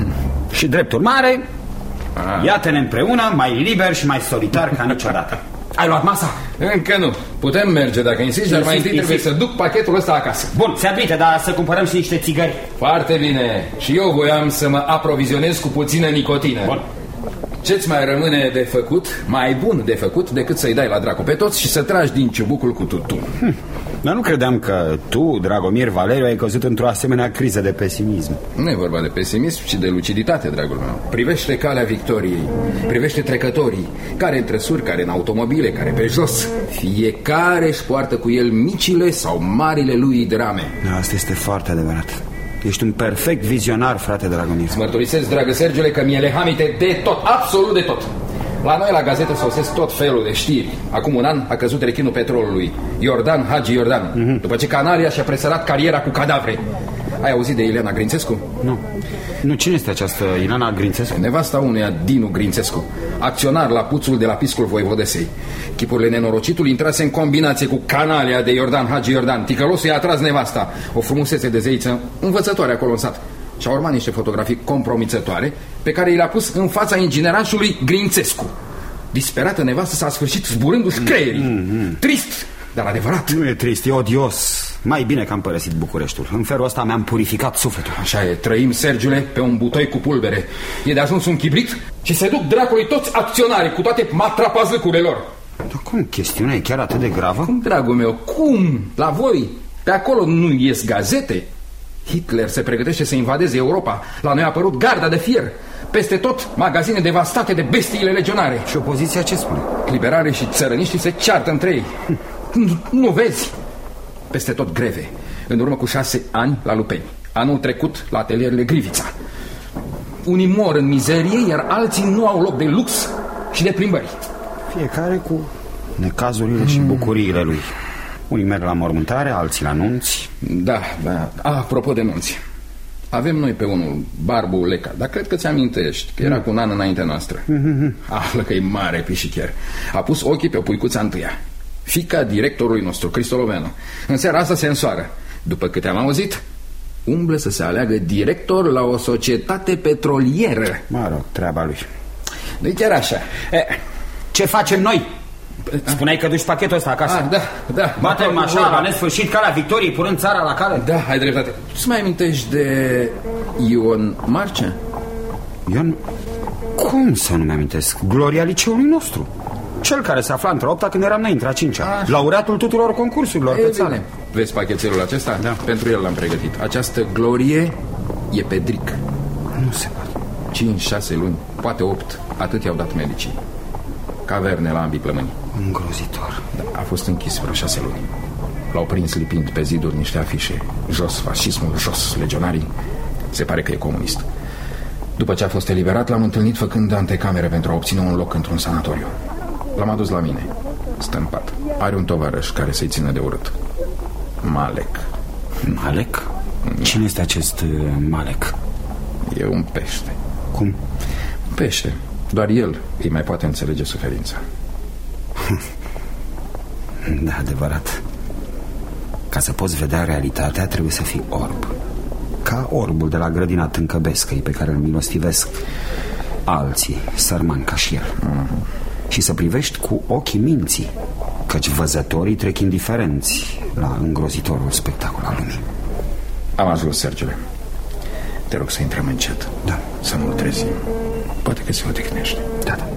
Și drept urmare, ah. iată-ne împreună, mai liber și mai solitar ca niciodată. Ai luat masa? Încă nu. Putem merge dacă insisti, dar mai întâi trebuie să duc pachetul ăsta acasă. Bun, se admite, dar să cumpărăm și niște țigări. Foarte bine. Și eu voiam să mă aprovizionez cu puțină nicotină. Bun. Ce-ți mai rămâne de făcut, mai bun de făcut, decât să-i dai la dracu pe toți și să tragi din ciubucul cu tutun. Hm. Dar nu credeam că tu, Dragomir Valeriu, ai căzut într-o asemenea criză de pesimism. Nu e vorba de pesimism, ci de luciditate, dragul meu. Privește calea victoriei, privește trecătorii, care în trăsuri, care în automobile, care pe jos. Fiecare își poartă cu el micile sau marile lui drame. Asta este foarte adevărat. Ești un perfect vizionar, frate Dragomir. Îți mărturisesc, dragă Sergiule, că mi-e lehamite de tot, absolut de tot. La noi la gazete sosesc tot felul de știri. Acum un an a căzut rechinul petrolului, Iordan Hagi Iordan, mm-hmm. după ce Canalia și-a presărat cariera cu cadavre. Ai auzit de Ileana Grințescu? Nu. Nu, cine este această Ileana Grințescu? Nevasta uneia Dinu Grințescu, acționar la puțul de la Piscul Voivodesei. Chipurile nenorocitului intrase în combinație cu Canalia de Iordan Hagi Iordan. Ticălosul i-a atras nevasta, o frumusețe de zeiță învățătoare acolo în sat. Și-a urmat niște fotografii compromițătoare pe care i le-a pus în fața inginerașului Grințescu. Disperată nevastă s-a sfârșit zburându-și creierii. mm, mm. Trist, dar adevărat. Nu e trist, e odios. Mai bine că am părăsit Bucureștiul. În felul ăsta mi-am purificat sufletul. Așa e, trăim, Sergiule, pe un butoi cu pulbere. E de ajuns un chibrit și se duc dracului toți acționarii cu toate matrapazlăcurile lor. Dar cum, chestiunea e chiar atât de gravă? Cum, dragul meu, cum? La voi? Pe acolo nu ies gazete? Hitler se pregătește să invadeze Europa. La noi a apărut garda de fier. Peste tot magazine devastate de bestiile legionare. Și opoziția ce spune? Liberare și țărăniștii se ceartă între ei. nu, nu vezi? Peste tot greve. În urmă cu șase ani la Lupeni. Anul trecut la atelierele Grivița. Unii mor în mizerie, iar alții nu au loc de lux și de plimbări. Fiecare cu necazurile mm. și bucuriile lui. Unii merg la mormântare, alții la nunți. Da, da. A, apropo de nunți, avem noi pe unul, Barbu Leca, dar cred că ți amintești că era mm. cu un an înaintea noastră. mm-hmm. Află că e mare pișicher. A pus ochii pe puicuța întâia, fiica directorului nostru, Cristoloveanu. În seara asta se însoară. După câte am auzit, umblă să se aleagă director la o societate petrolieră. Mă rog, treaba lui. Nu-i chiar așa. E, ce facem noi? Spuneai că duci pachetul ăsta acasă. Ah, da, da. Batem așa la nesfârșit calea victoriei, punând țara la cale. Da, ai dreptate. Tu mai amintești de Ion Marcea? Ion? Cum să nu-mi amintesc? Gloria liceului nostru. Cel care se afla între opta când eram noi între a cincea. A, laureatul tuturor concursurilor pe țară. Vezi pachetelul acesta? Da. Pentru el l-am pregătit. Această glorie e pedric. Nu se poate. Cinci, șase luni, poate opt. Atât i-au dat medicii. Caverne la ambii plămâni. Îngrozitor. Da, a fost închis vreo șase luni. L-au prins lipind pe ziduri niște afișe. Jos fascismul, jos legionarii. Se pare că e comunist. După ce a fost eliberat, l-am întâlnit făcând antecamere pentru a obține un loc într-un sanatoriu. L-am adus la mine. Stă în pat. Are un tovarăș care să-i țină de urât. Malek. Malek? Cine este acest uh, Malek? E un pește. Cum? Un pește. Doar el îi mai poate înțelege suferința. Da, adevărat. Ca să poți vedea realitatea, trebuie să fii orb. Ca orbul de la grădina Tâncăbescăi, pe care îl milostivesc alții, sărmani ca și el. uh-huh. Și să privești cu ochii minții, căci văzătorii trec indiferenți la îngrozitorul spectacol al lumii. Am ajuns, Sergiule. Te rog să intrăm încet. Da. Să nu-l trezim. Poate că se odihnește. Da, da.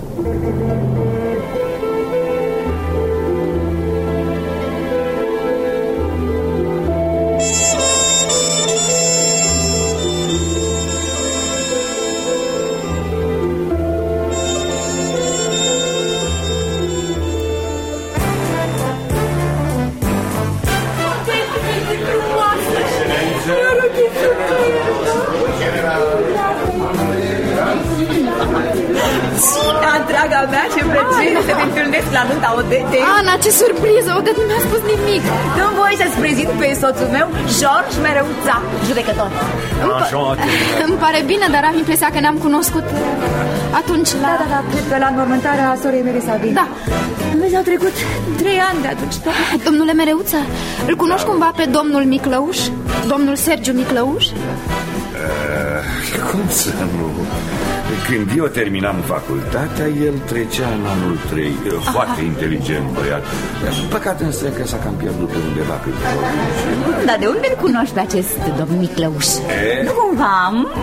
Ana, ce surpriză! Odată nu mi-a spus nimic. Dă-mi voie să-ți prezint pe soțul meu, George Mereuța, judecător. Îmi pare bine, dar am impresia că ne-am cunoscut atunci la... Da, da, da, cred că la înmormântarea sorei mele Sabine. Da. Vezi, au trecut trei ani de atunci. Da. Domnule Mereuța, îl cunoști cumva pe domnul Miclăuș? Domnul Sergiu Miclăuș? Uh, cum să nu? Când eu terminam facultatea, el trecea în anul trei. Foarte Aha. inteligent băiat. Păcat însă că s-a cam pierdut pe undeva prin provincie. Dar de unde îl cunoști pe acest domn Miclăuș? E? Nu cumva?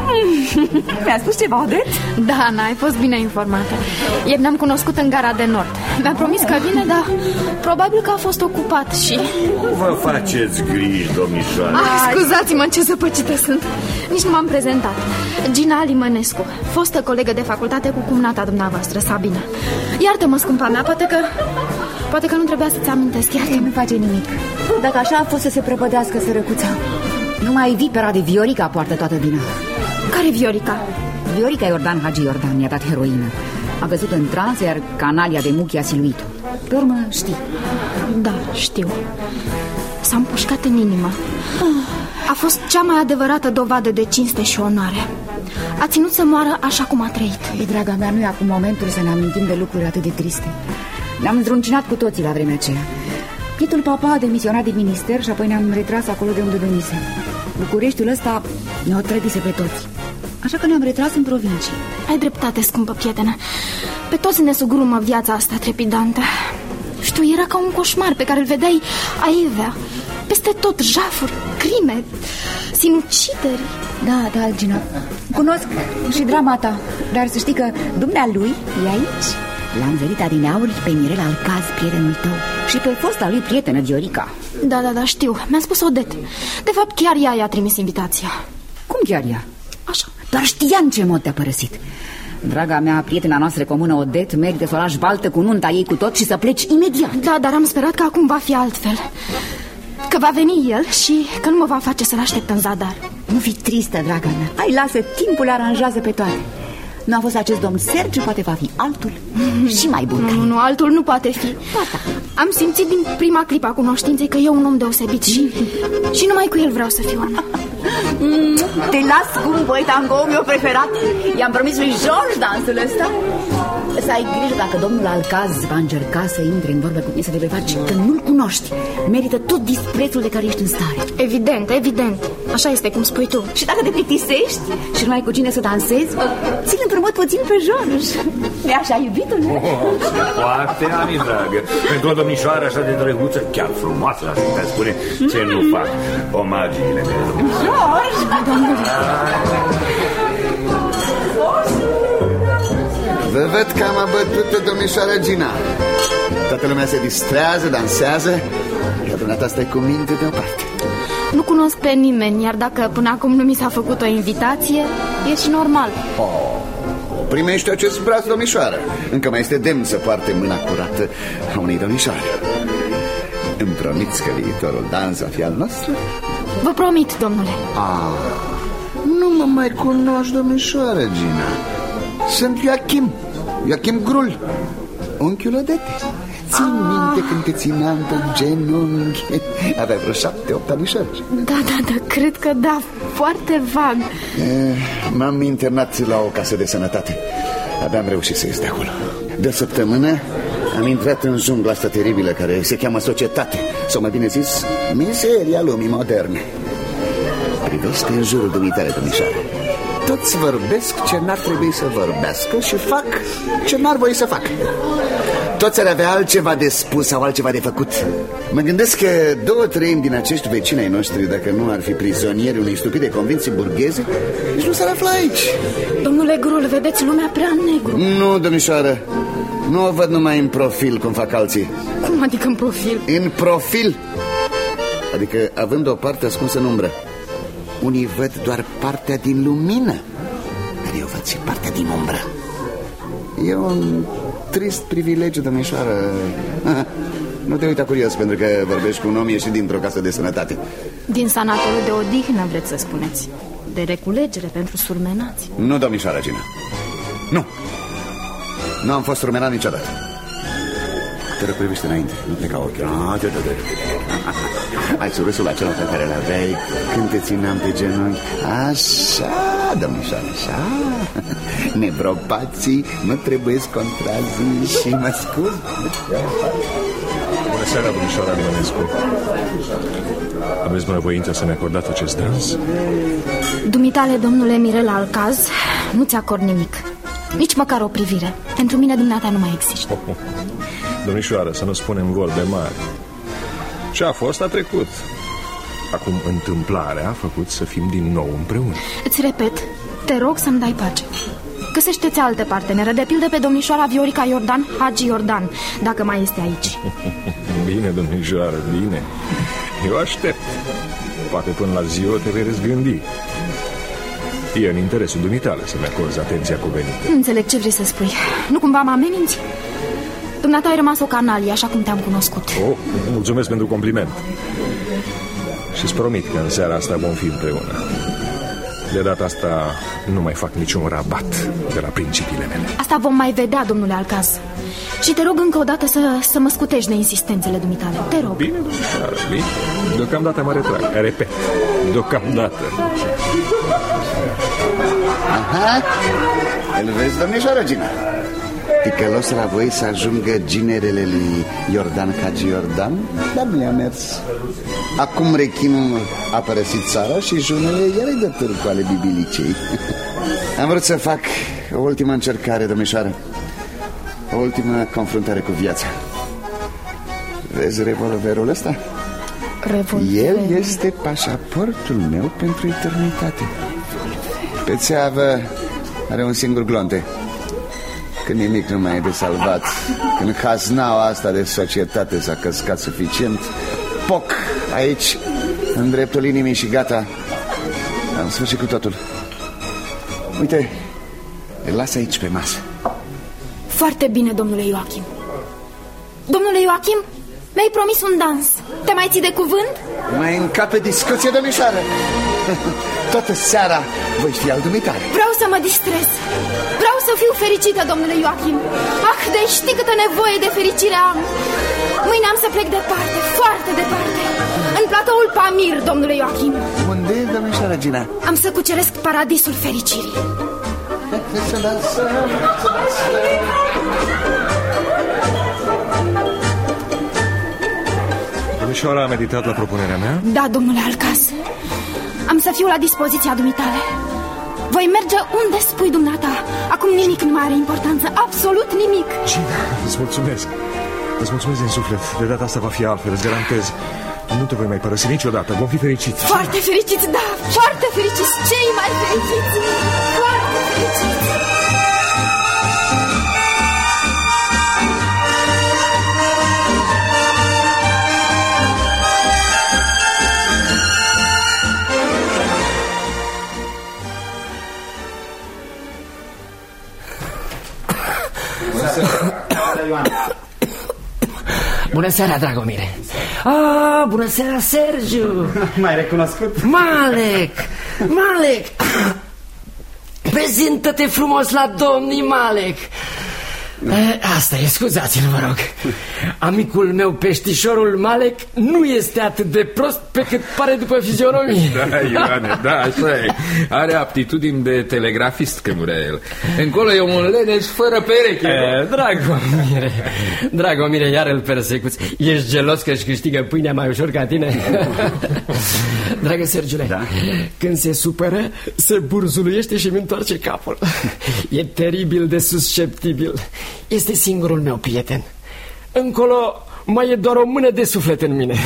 Mi-a spus ceva, Odet? Da, Ana, ai fost bine informată. Ieri ne-am cunoscut în gara de nord. Mi-a promis că vine, dar probabil că a fost ocupat și... Nu vă faceți griji, domnișoară. Ah, scuzați-mă, ce zăpăcită sunt. Nici nu m-am prezentat. Gina Alimănescu, fostă colegă de facultate cu cumnata dumneavoastră, Sabina. Iartă-mă, scumpa mea, poate că... Poate că nu trebuia să-ți amintesc. Iartă-mă. Nu face nimic. Dacă așa a fost să se prăpădească sărăcuța. Numai vipera de Viorica poartă toată vina. Care Viorica? Viorica Iordan Hagi Iordan i-a dat heroină. A văzut în trans, iar Canalia de Muchi a siluit-o. Pe urmă, știi. Da, știu. S-a împușcat în inimă. A fost cea mai adevărată dovadă de cinste și onoare. A ținut să moară așa cum a trăit. Ei, draga mea, nu e acum momentul să ne amintim de lucruri atât de triste. Ne-am zdruncinat cu toții la vremea aceea. Pietul Papa a demisionat din minister și apoi ne-am retras acolo de unde venise. Bucureștiul ăsta ne-o trădise pe toți. Așa că ne-am retras în provincie. Ai dreptate, scumpă prietenă. Pe toți ne sugurumă viața asta trepidantă. Știu, era ca un coșmar pe care îl vedeai aievea. Peste tot jafuri, crime, sinucideri. Da, da, Gina, cunosc și drama ta. Dar să știi că dumnealui e aici. L-am zărit adineauri pe Mirela Alcaz, prietenul tău. Și pe fosta lui prietenă, Viorica. Da, da, da, știu, mi-a spus Odet. De fapt, chiar ea i-a trimis invitația. Cum chiar ea? Așa. Dar știa în ce mod te-a părăsit. Draga mea, prietena noastră comună Odet merită să o lași baltă cu nunta ei cu tot și să pleci imediat. Da, dar am sperat că acum va fi altfel. Că va veni el și că nu mă va face să-l aștept în zadar. Nu fi tristă, draga mea. Hai, lasă, timpul aranjează pe toate. Nu a fost acest domn Sergiu, poate va fi altul mm. și mai bun. Nu, nu, altul nu poate fi. Poate. Am simțit din prima clipă a cunoștinței că e un om deosebit și, și numai cu el vreau să fiu, Ana. Mm, te las, scumpă, tango meu preferat. I-am promis lui George dansul ăsta. Să ai grijă dacă domnul Alcaz va încerca să intre în vorbă cu tine, să te vei face că nu-l cunoști. Merită tot disprețul de care ești în stare. Evident, evident. Așa este cum spui tu. Și dacă te plictisești și nu ai cu cine să dansezi, țin împrumut puțin pe George. Nu-i așa, iubitul? Oh, foarte, Ani, dragă. Pentru o domnișoară așa de drăguță, chiar frumoasă, aș putea spune, ce mm. nu fac omagiile mele. George! Vă văd că am abătut pe domnișoara Gina. Toată lumea se distrează, dansează, iar dumneata stai cu minte deoparte. Nu cunosc pe nimeni, iar dacă până acum nu mi s-a făcut o invitație, e și normal. Oh, primește acest braț, domnișoară. Încă mai este demn să poarte mâna curată a unei domnișoare. Îmi promiți că viitorul dans va fi al nostru? Vă promit, domnule. Ah, nu mă mai cunoști, domnișoară Gina. Sunt Joachim, Joachim Grul, unchiul Odete. Țin ah. minte când te țineam pe genunchi. Aveai vreo șapte, opt anișori. Da, da, da, cred că da, foarte vag. M-am internat la o casă de sănătate. Abia am reușit să ies de acolo. De o săptămână am intrat în jungla asta teribilă care se cheamă societate, sau mai bine zis, mizeria lumii moderne. Privește în jurul dumitare, domnișoară. Toți vorbesc ce n-ar trebui să vorbească și fac ce n-ar voi să fac. Toți ar avea altceva de spus sau altceva de făcut. Mă gândesc că două treimi din acești vecini ai noștri, dacă nu ar fi prizonieri unei stupide convenții burgheze, nici nu s-ar afla aici. Domnule Grul, vedeți lumea prea negru. Nu, domnișoară, nu o văd numai în profil cum fac alții. Cum adică în profil? În profil, adică având o parte ascunsă în umbră. Unii văd doar partea din lumină, dar eu văd și partea din umbră. E un trist privilegiu, domnișoară. Nu te uita curios pentru că vorbești cu un om ieșit dintr-o casă de sănătate. Din sanatorul de odihnă, vreți să spuneți? De reculegere pentru surmenați? Nu, domnișoară Gina. Nu. Nu am fost surmenat niciodată. Te rog, privește înainte, nu pleca ochiul. Ah, de, de, de. Ai surâsul acela pe care îl aveai când te țineam pe genunchi. Așa, domnișoară, așa. Nevropații nu trebuie contrazi și mă scuz. Bună seara, domnișoara Limănescu. Aveți bunăvoință să ne acordați acest dans? Dumitale, domnule Mirel Alcaz, nu ți acord nimic. Nici măcar o privire. Pentru mine dumneata nu mai există. Oh, oh. Domnișoară, să nu spunem vorbe mari. Ce a fost, a trecut. Acum întâmplarea a făcut să fim din nou împreună. Îți repet, te rog să-mi dai pace. Găsește-ți alte partenere, de pildă pe domnișoara Viorica Iordan, Hagi Iordan, dacă mai este aici. Bine, domnișoară, bine. Eu aștept. Poate până la ziua te vei răzgândi. E în interesul dumitale să-mi acorzi atenția cuvenită. Nu înțeleg ce vrei să spui. Nu cumva mă ameninți? Dumneata ai rămas o canalie, așa cum te-am cunoscut. Oh, mulțumesc pentru compliment. Și-ți promit că în seara asta vom fi împreună. De data asta nu mai fac niciun rabat de la principiile mele. Asta vom mai vedea, domnule Alcaz. Și te rog încă o dată să, să mă scutești de insistențele dumitale. Te rog. Bine, domnișoară, bine. Deocamdată mă retrag. Repet, deocamdată. Aha, îl vezi, domnișoară Gina? Ticălos la voi să ajungă ginerele lui Iordan Hagi Iordan, dar nu i-a mers. Acum rechinul a părăsit țara și junele iar-i de târgu ale bibilicei. Am vrut să fac o ultimă încercare, domnișoară. O ultimă confruntare cu viața. Vezi revolverul ăsta? Revolver. El este pașaportul meu pentru eternitate. Pe țeavă are un singur glonte. Când nimic nu mai e de salvat, când haznaua asta de societate s-a căscat suficient, poc, aici, în dreptul inimii și gata, am sfârșit cu totul. Uite, îl las aici pe masă. Foarte bine, domnule Ioachim. Domnule Ioachim, mi-ai promis un dans. Te mai ții de cuvânt? Mai încape discuție, domnișoară. Toată seara voi fi al dumitare. Vreau să mă distrez. Vreau să fiu fericită, domnule Ioachim. Ah, de știi câtă nevoie de fericire am. Mâine am să plec departe, foarte departe, în platoul Pamir, domnule Ioachim. Unde e, domnișoară Gina? Am să cuceresc paradisul fericirii. Să dansăm, să dansăm. Domnișoara a meditat la propunerea mea? Da, domnule Alcaz. Am să fiu la dispoziția dumitale. Voi merge unde spui dumneata. Acum nimic nu mai are importanță, absolut nimic. Gina, îți mulțumesc. Îți mulțumesc din suflet. De data asta va fi altfel, îți garantez. Nu te voi mai părăsi niciodată, vom fi fericiți. Foarte fericiți, da, foarte fericiți. Cei mai fericiți. Foarte fericiți. Bună seara, Dragomire. Ah, bună seara, Sergiu. M-ai recunoscut? Malek, Malek. Prezintă-te frumos la domnii, Malek. Asta e, scuzați-l, vă rog. Amicul meu, peștișorul Malek, nu este atât de prost pe cât pare după fizionomie. Da, Ioane, da, așa e. Are aptitudini de telegrafist, că murea el. Încolo e un leneș fără pereche. e, Dragomire, Dragomire, iar îl persecuți. Ești gelos că își câștigă pâinea mai ușor ca tine? Dragă Sergiule, da? Când se supără, se burzuluiește și mi întoarce capul. E teribil de susceptibil. Este singurul meu prieten. Încolo mai e doar o mână de suflet în mine.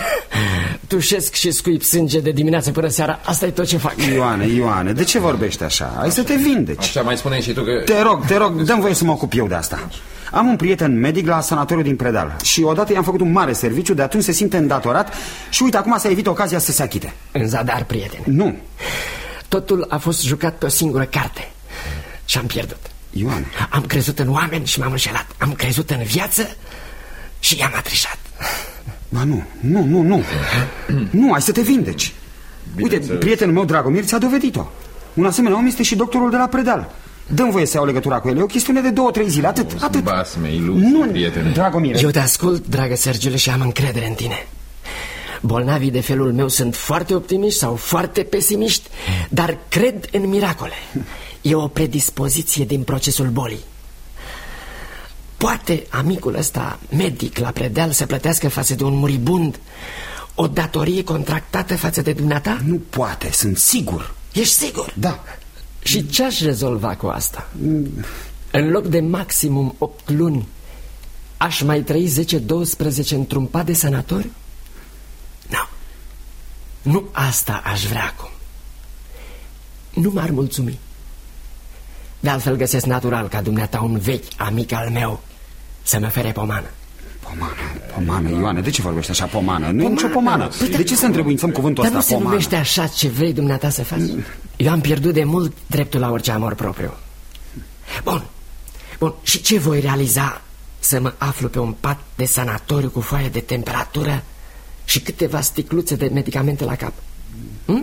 Tușesc și scuip sânge de dimineață până seara. Asta e tot ce fac. Ioane, Ioane, de ce vorbești așa? Hai să te vindeci. Așa mai spune și tu că... Te rog, te rog, dă-mi voie să mă ocup eu de asta. Am un prieten medic la sanatoriu din Predal și odată i-am făcut un mare serviciu, de atunci se simte îndatorat și uite, acum s-a evit ocazia să se achite. În zadar, prieten. Nu. Totul a fost jucat pe o singură carte și am pierdut. Ioane. Am crezut în oameni și m-am înșelat. Am crezut în viață și i-am atrișat. Ba nu, nu, nu, nu. Nu, hai să te vindeci. Uite, prietenul meu Dragomir ți-a dovedit-o. Un asemenea om este și doctorul de la Predal. Dă-mi voie să iau legătura cu el. E o chestiune de două, trei zile, atât, atât. Basme, iluzie, nu, prietene. Dragomir. Eu te ascult, dragă Sergiule, și am încredere în tine. Bolnavii de felul meu sunt foarte optimiști sau foarte pesimiști, dar cred în miracole. E o predispoziție din procesul bolii. poate amicul ăsta, medic la predeal, să plătească față de un muribund o datorie contractată față de dumneata? Nu poate, sunt sigur. Ești sigur? Da. Și ce-aș rezolva cu asta? În loc de maximum opt luni, aș mai trăi zece douăsprezece într-un pat de sanatoriu? Nu. Nu asta aș vrea acum. Nu m-ar mulțumi. De altfel găsesc natural ca dumneata un vechi amic al meu să-mi ofere pomană. Pomană, pomană, Ioane, de ce vorbești așa, pomană? Nu e nicio pomană. De ce să întrebuințăm cuvântul ăsta, pomană? Dar nu se numește așa ce vrei dumneata să faci? Eu am pierdut de mult dreptul la orice amor propriu. Bun, bun, și ce voi realiza să mă aflu pe un pat de sanatoriu cu foaie de temperatură și câteva sticluțe de medicamente la cap? Hm?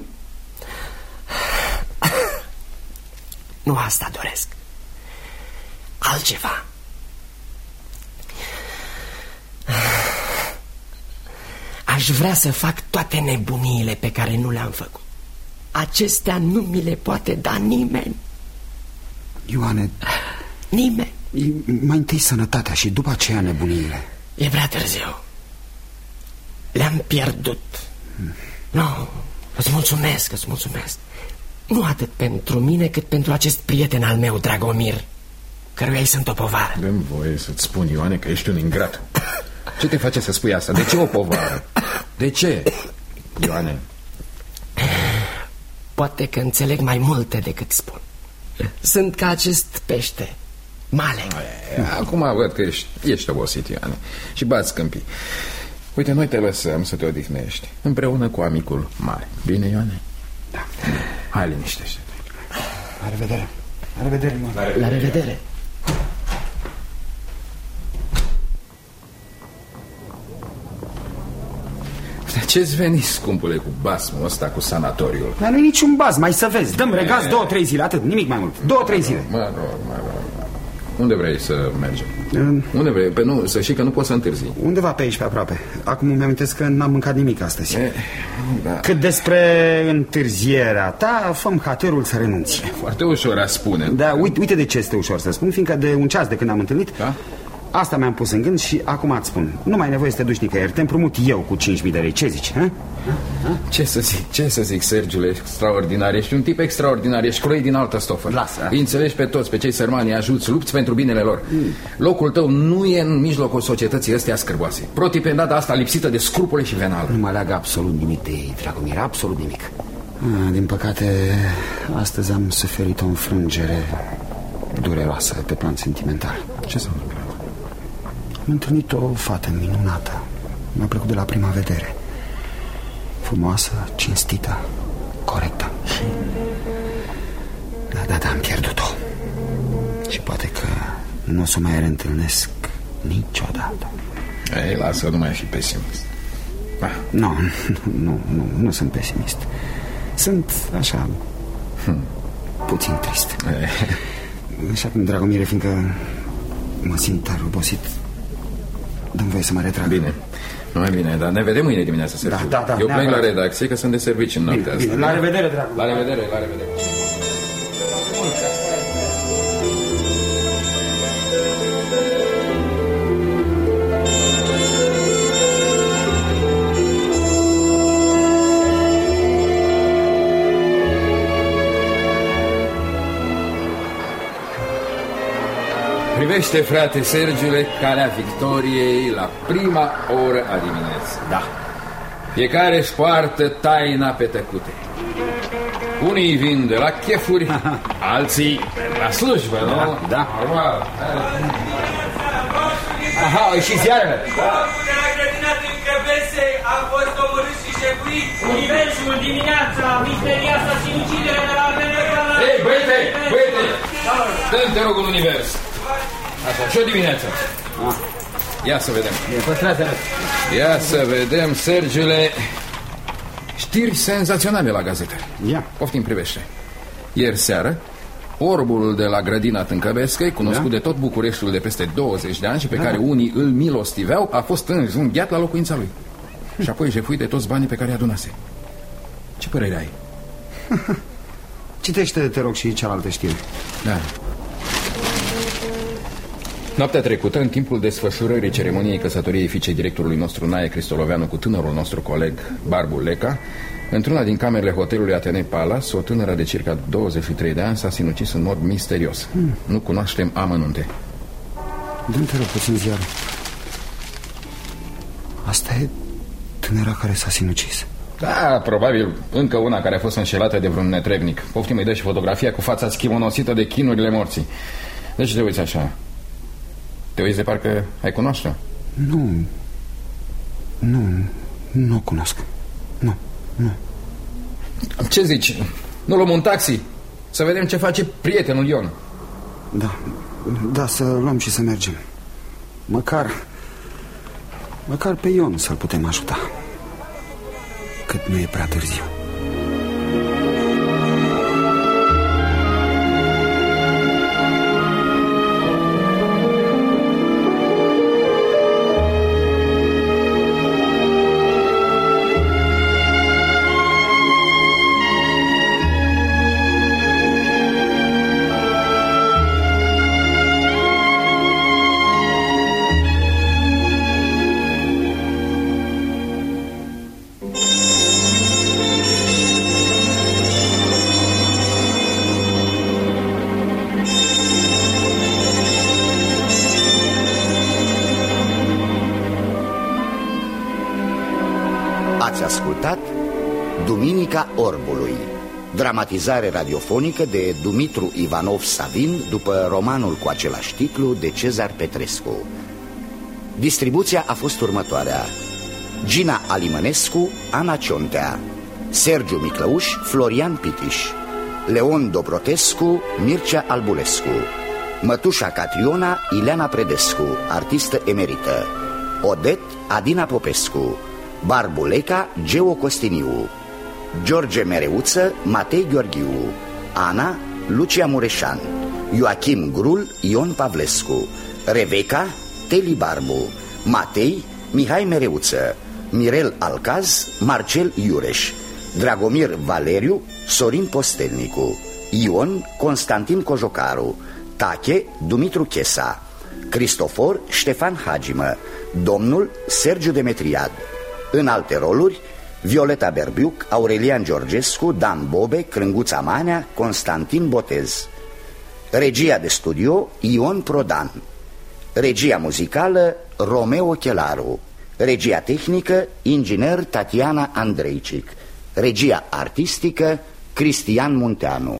Nu asta doresc. Altceva. Aș vrea să fac toate nebuniile pe care nu le-am făcut. Acestea nu mi le poate da nimeni. Ioane, nimeni. Mai întâi sănătatea și după aceea nebuniile. E prea târziu. Le-am pierdut. hmm. Nu, îți mulțumesc, îți mulțumesc. Nu atât pentru mine, cât pentru acest prieten al meu, Dragomir, căruia îi sunt o povară. Dă-mi voie să-ți spun, Ioane, că ești un ingrat. Ce te face să spui asta? De ce o povară? De ce? Ioane, poate că înțeleg mai multe decât spun. Sunt ca acest pește, male. Acum văd că ești, ești obosit, Ioane, și bați câmpii. Uite, noi te lăsăm să te odihnești împreună cu amicul mare. Bine, Ioane? Da. Hai, liniștește. La revedere. La revedere, mă. La revedere. La revedere. Ce-ți veni, scumpule, cu basmul ăsta, cu sanatoriul? Dar nu e niciun baz, mai să vezi. Dăm regaz două, trei zile, atât, nimic mai mult. Două, trei zile. Mă rog, mă rog. Unde vrei să mergem? Um, Unde vrei? Pe nu, să știi că nu poți să întârzi. Undeva pe aici, pe aproape. Acum îmi amintesc că n-am mâncat nimic astăzi. E, da. Cât despre întârzierea ta, fă-mi haterul să renunți. Foarte ușor a spune. Da, uite, uite de ce este ușor să spun, fiindcă de un ceas de când am întâlnit, da? Asta mi-am pus în gând și acum îți spun. Nu mai ai nevoie să te duci nicăieri. Te împrumut eu cu cinci mii de lei. Ce zici? Ha? Ha? Ce să zic, ce să zic, Sergiule, extraordinar. Ești un tip extraordinar, ești croit din altă stofă. Lasă. Îi înțelegi pe toți, pe cei sărmani, ajuți, lupți pentru binele lor. mm. Locul tău nu e în mijlocul societății ăstea scârboase. Protipendata asta lipsită de scrupule și venală. Nu mă leagă absolut nimic de ei, Dragomir, absolut nimic. ah, Din păcate, astăzi am suferit o înfrângere dureroasă pe plan sentimental. Ce s-a întâmplat? Am întâlnit o fată minunată. Mi-a plăcut de la prima vedere. Frumoasă, cinstită, corectă. Da, da, da, am pierdut-o. Și poate că nu o să mai reîntâlnesc niciodată. Ei, lasă, nu mai fi pesimist. ah. Nu, nu, nu, nu sunt pesimist. Sunt așa hm. puțin trist. Așa cum, Dragomire, fiindcă mă simt tare obosit, dă-mi voie să mă retrag. Bine, nu e bine, dar ne vedem mâine dimineața, Sergiu. Da, da, da. Eu plec la redacție, că sunt de serviciu în noaptea asta. La revedere, dragul. La revedere, la revedere. Privește, frate Sergiule, calea victoriei la prima oră a dimineții. Da. Fiecare își poartă taina pe tăcute. Unii vin de la chefuri, alții la slujbă, nu? Da, da. Aha, au ieșit ziarele. Orbul de la grădina Tâncăbesei a fost omorât și jefuit. Universul dimineața, misterioasa sinucidere de la Venezuela. Ei, băiete, băiete, dă-mi, te rog, un univers. Așa, și o dimineață. ah. Ia să vedem. Ia să vedem, Sergiule. Știri senzaționale la gazete. Ia. Poftim, privește. Ieri seară, orbul de la grădina Tâncăbescăi, cunoscut da? de tot Bucureștiul de peste douăzeci de ani și pe da. care unii îl milostiveau, a fost înjunghiat la locuința lui. Și apoi jefuit de toți banii pe care i adunase. Ce părere ai? Citește, te rog, și cealaltă știre. Da. Noaptea trecută, în timpul desfășurării ceremoniei căsătoriei fiicei directorului nostru Nae Cristoloveanu cu tânărul nostru coleg Barbu Leca, într-una din camerele hotelului Atene Palace, o tânără de circa douăzeci și trei de ani s-a sinucis în mod misterios. hmm. Nu cunoaștem amănunte. Dă-mi te rog puțin ziarul. Asta e tânăra care s-a sinucis? Da, probabil încă una care a fost înșelată de vreun netrebnic. Poftim, îi dă și fotografia cu fața schimonosită de chinurile morții. Deci te uiți așa. Te uiți de parcă ai cunoaște-o? Nu. Nu, nu o cunosc. Nu, nu. Ce zici? Nu luăm un taxi? Să vedem ce face prietenul Ion. Da, da, să luăm și să mergem. Măcar Măcar pe Ion să-l putem ajuta, cât nu e prea târziu. Ați ascultat Duminica Orbului, dramatizare radiofonică de Dumitru Ivanov Savin după romanul cu același titlu de Cezar Petrescu. Distribuția a fost următoarea: Gina Alimănescu, Ana Ciontea, Sergiu Miclăuș, Florian Pitiș, Leon Dobrotescu, Mircea Albulescu, Mătușa Catriona, Ileana Predescu, artistă emerită, Odet, Adina Popescu, Barbu Leca, Geo Costiniu, George Mereuță, Matei Gheorghiu, Ana, Lucia Mureșan, Ioachim Grul, Ion Pavlescu, Rebecca, Teli Barbu, Matei, Mihai Mereuță, Mirel Alcaz, Marcel Iureș, Dragomir Valeriu, Sorin Postelnicu, Ion, Constantin Cojocaru, Tache, Dumitru Chesa, Cristofor, Ștefan Hagimă, Domnul, Sergiu Demetriad. În alte roluri, Violeta Berbiuc, Aurelian Georgescu, Dan Bobe, Crânguța Manea, Constantin Botez. Regia de studio, Ion Prodan. Regia muzicală, Romeo Chelaru. Regia tehnică, inginer Tatiana Andreicic. Regia artistică, Cristian Munteanu.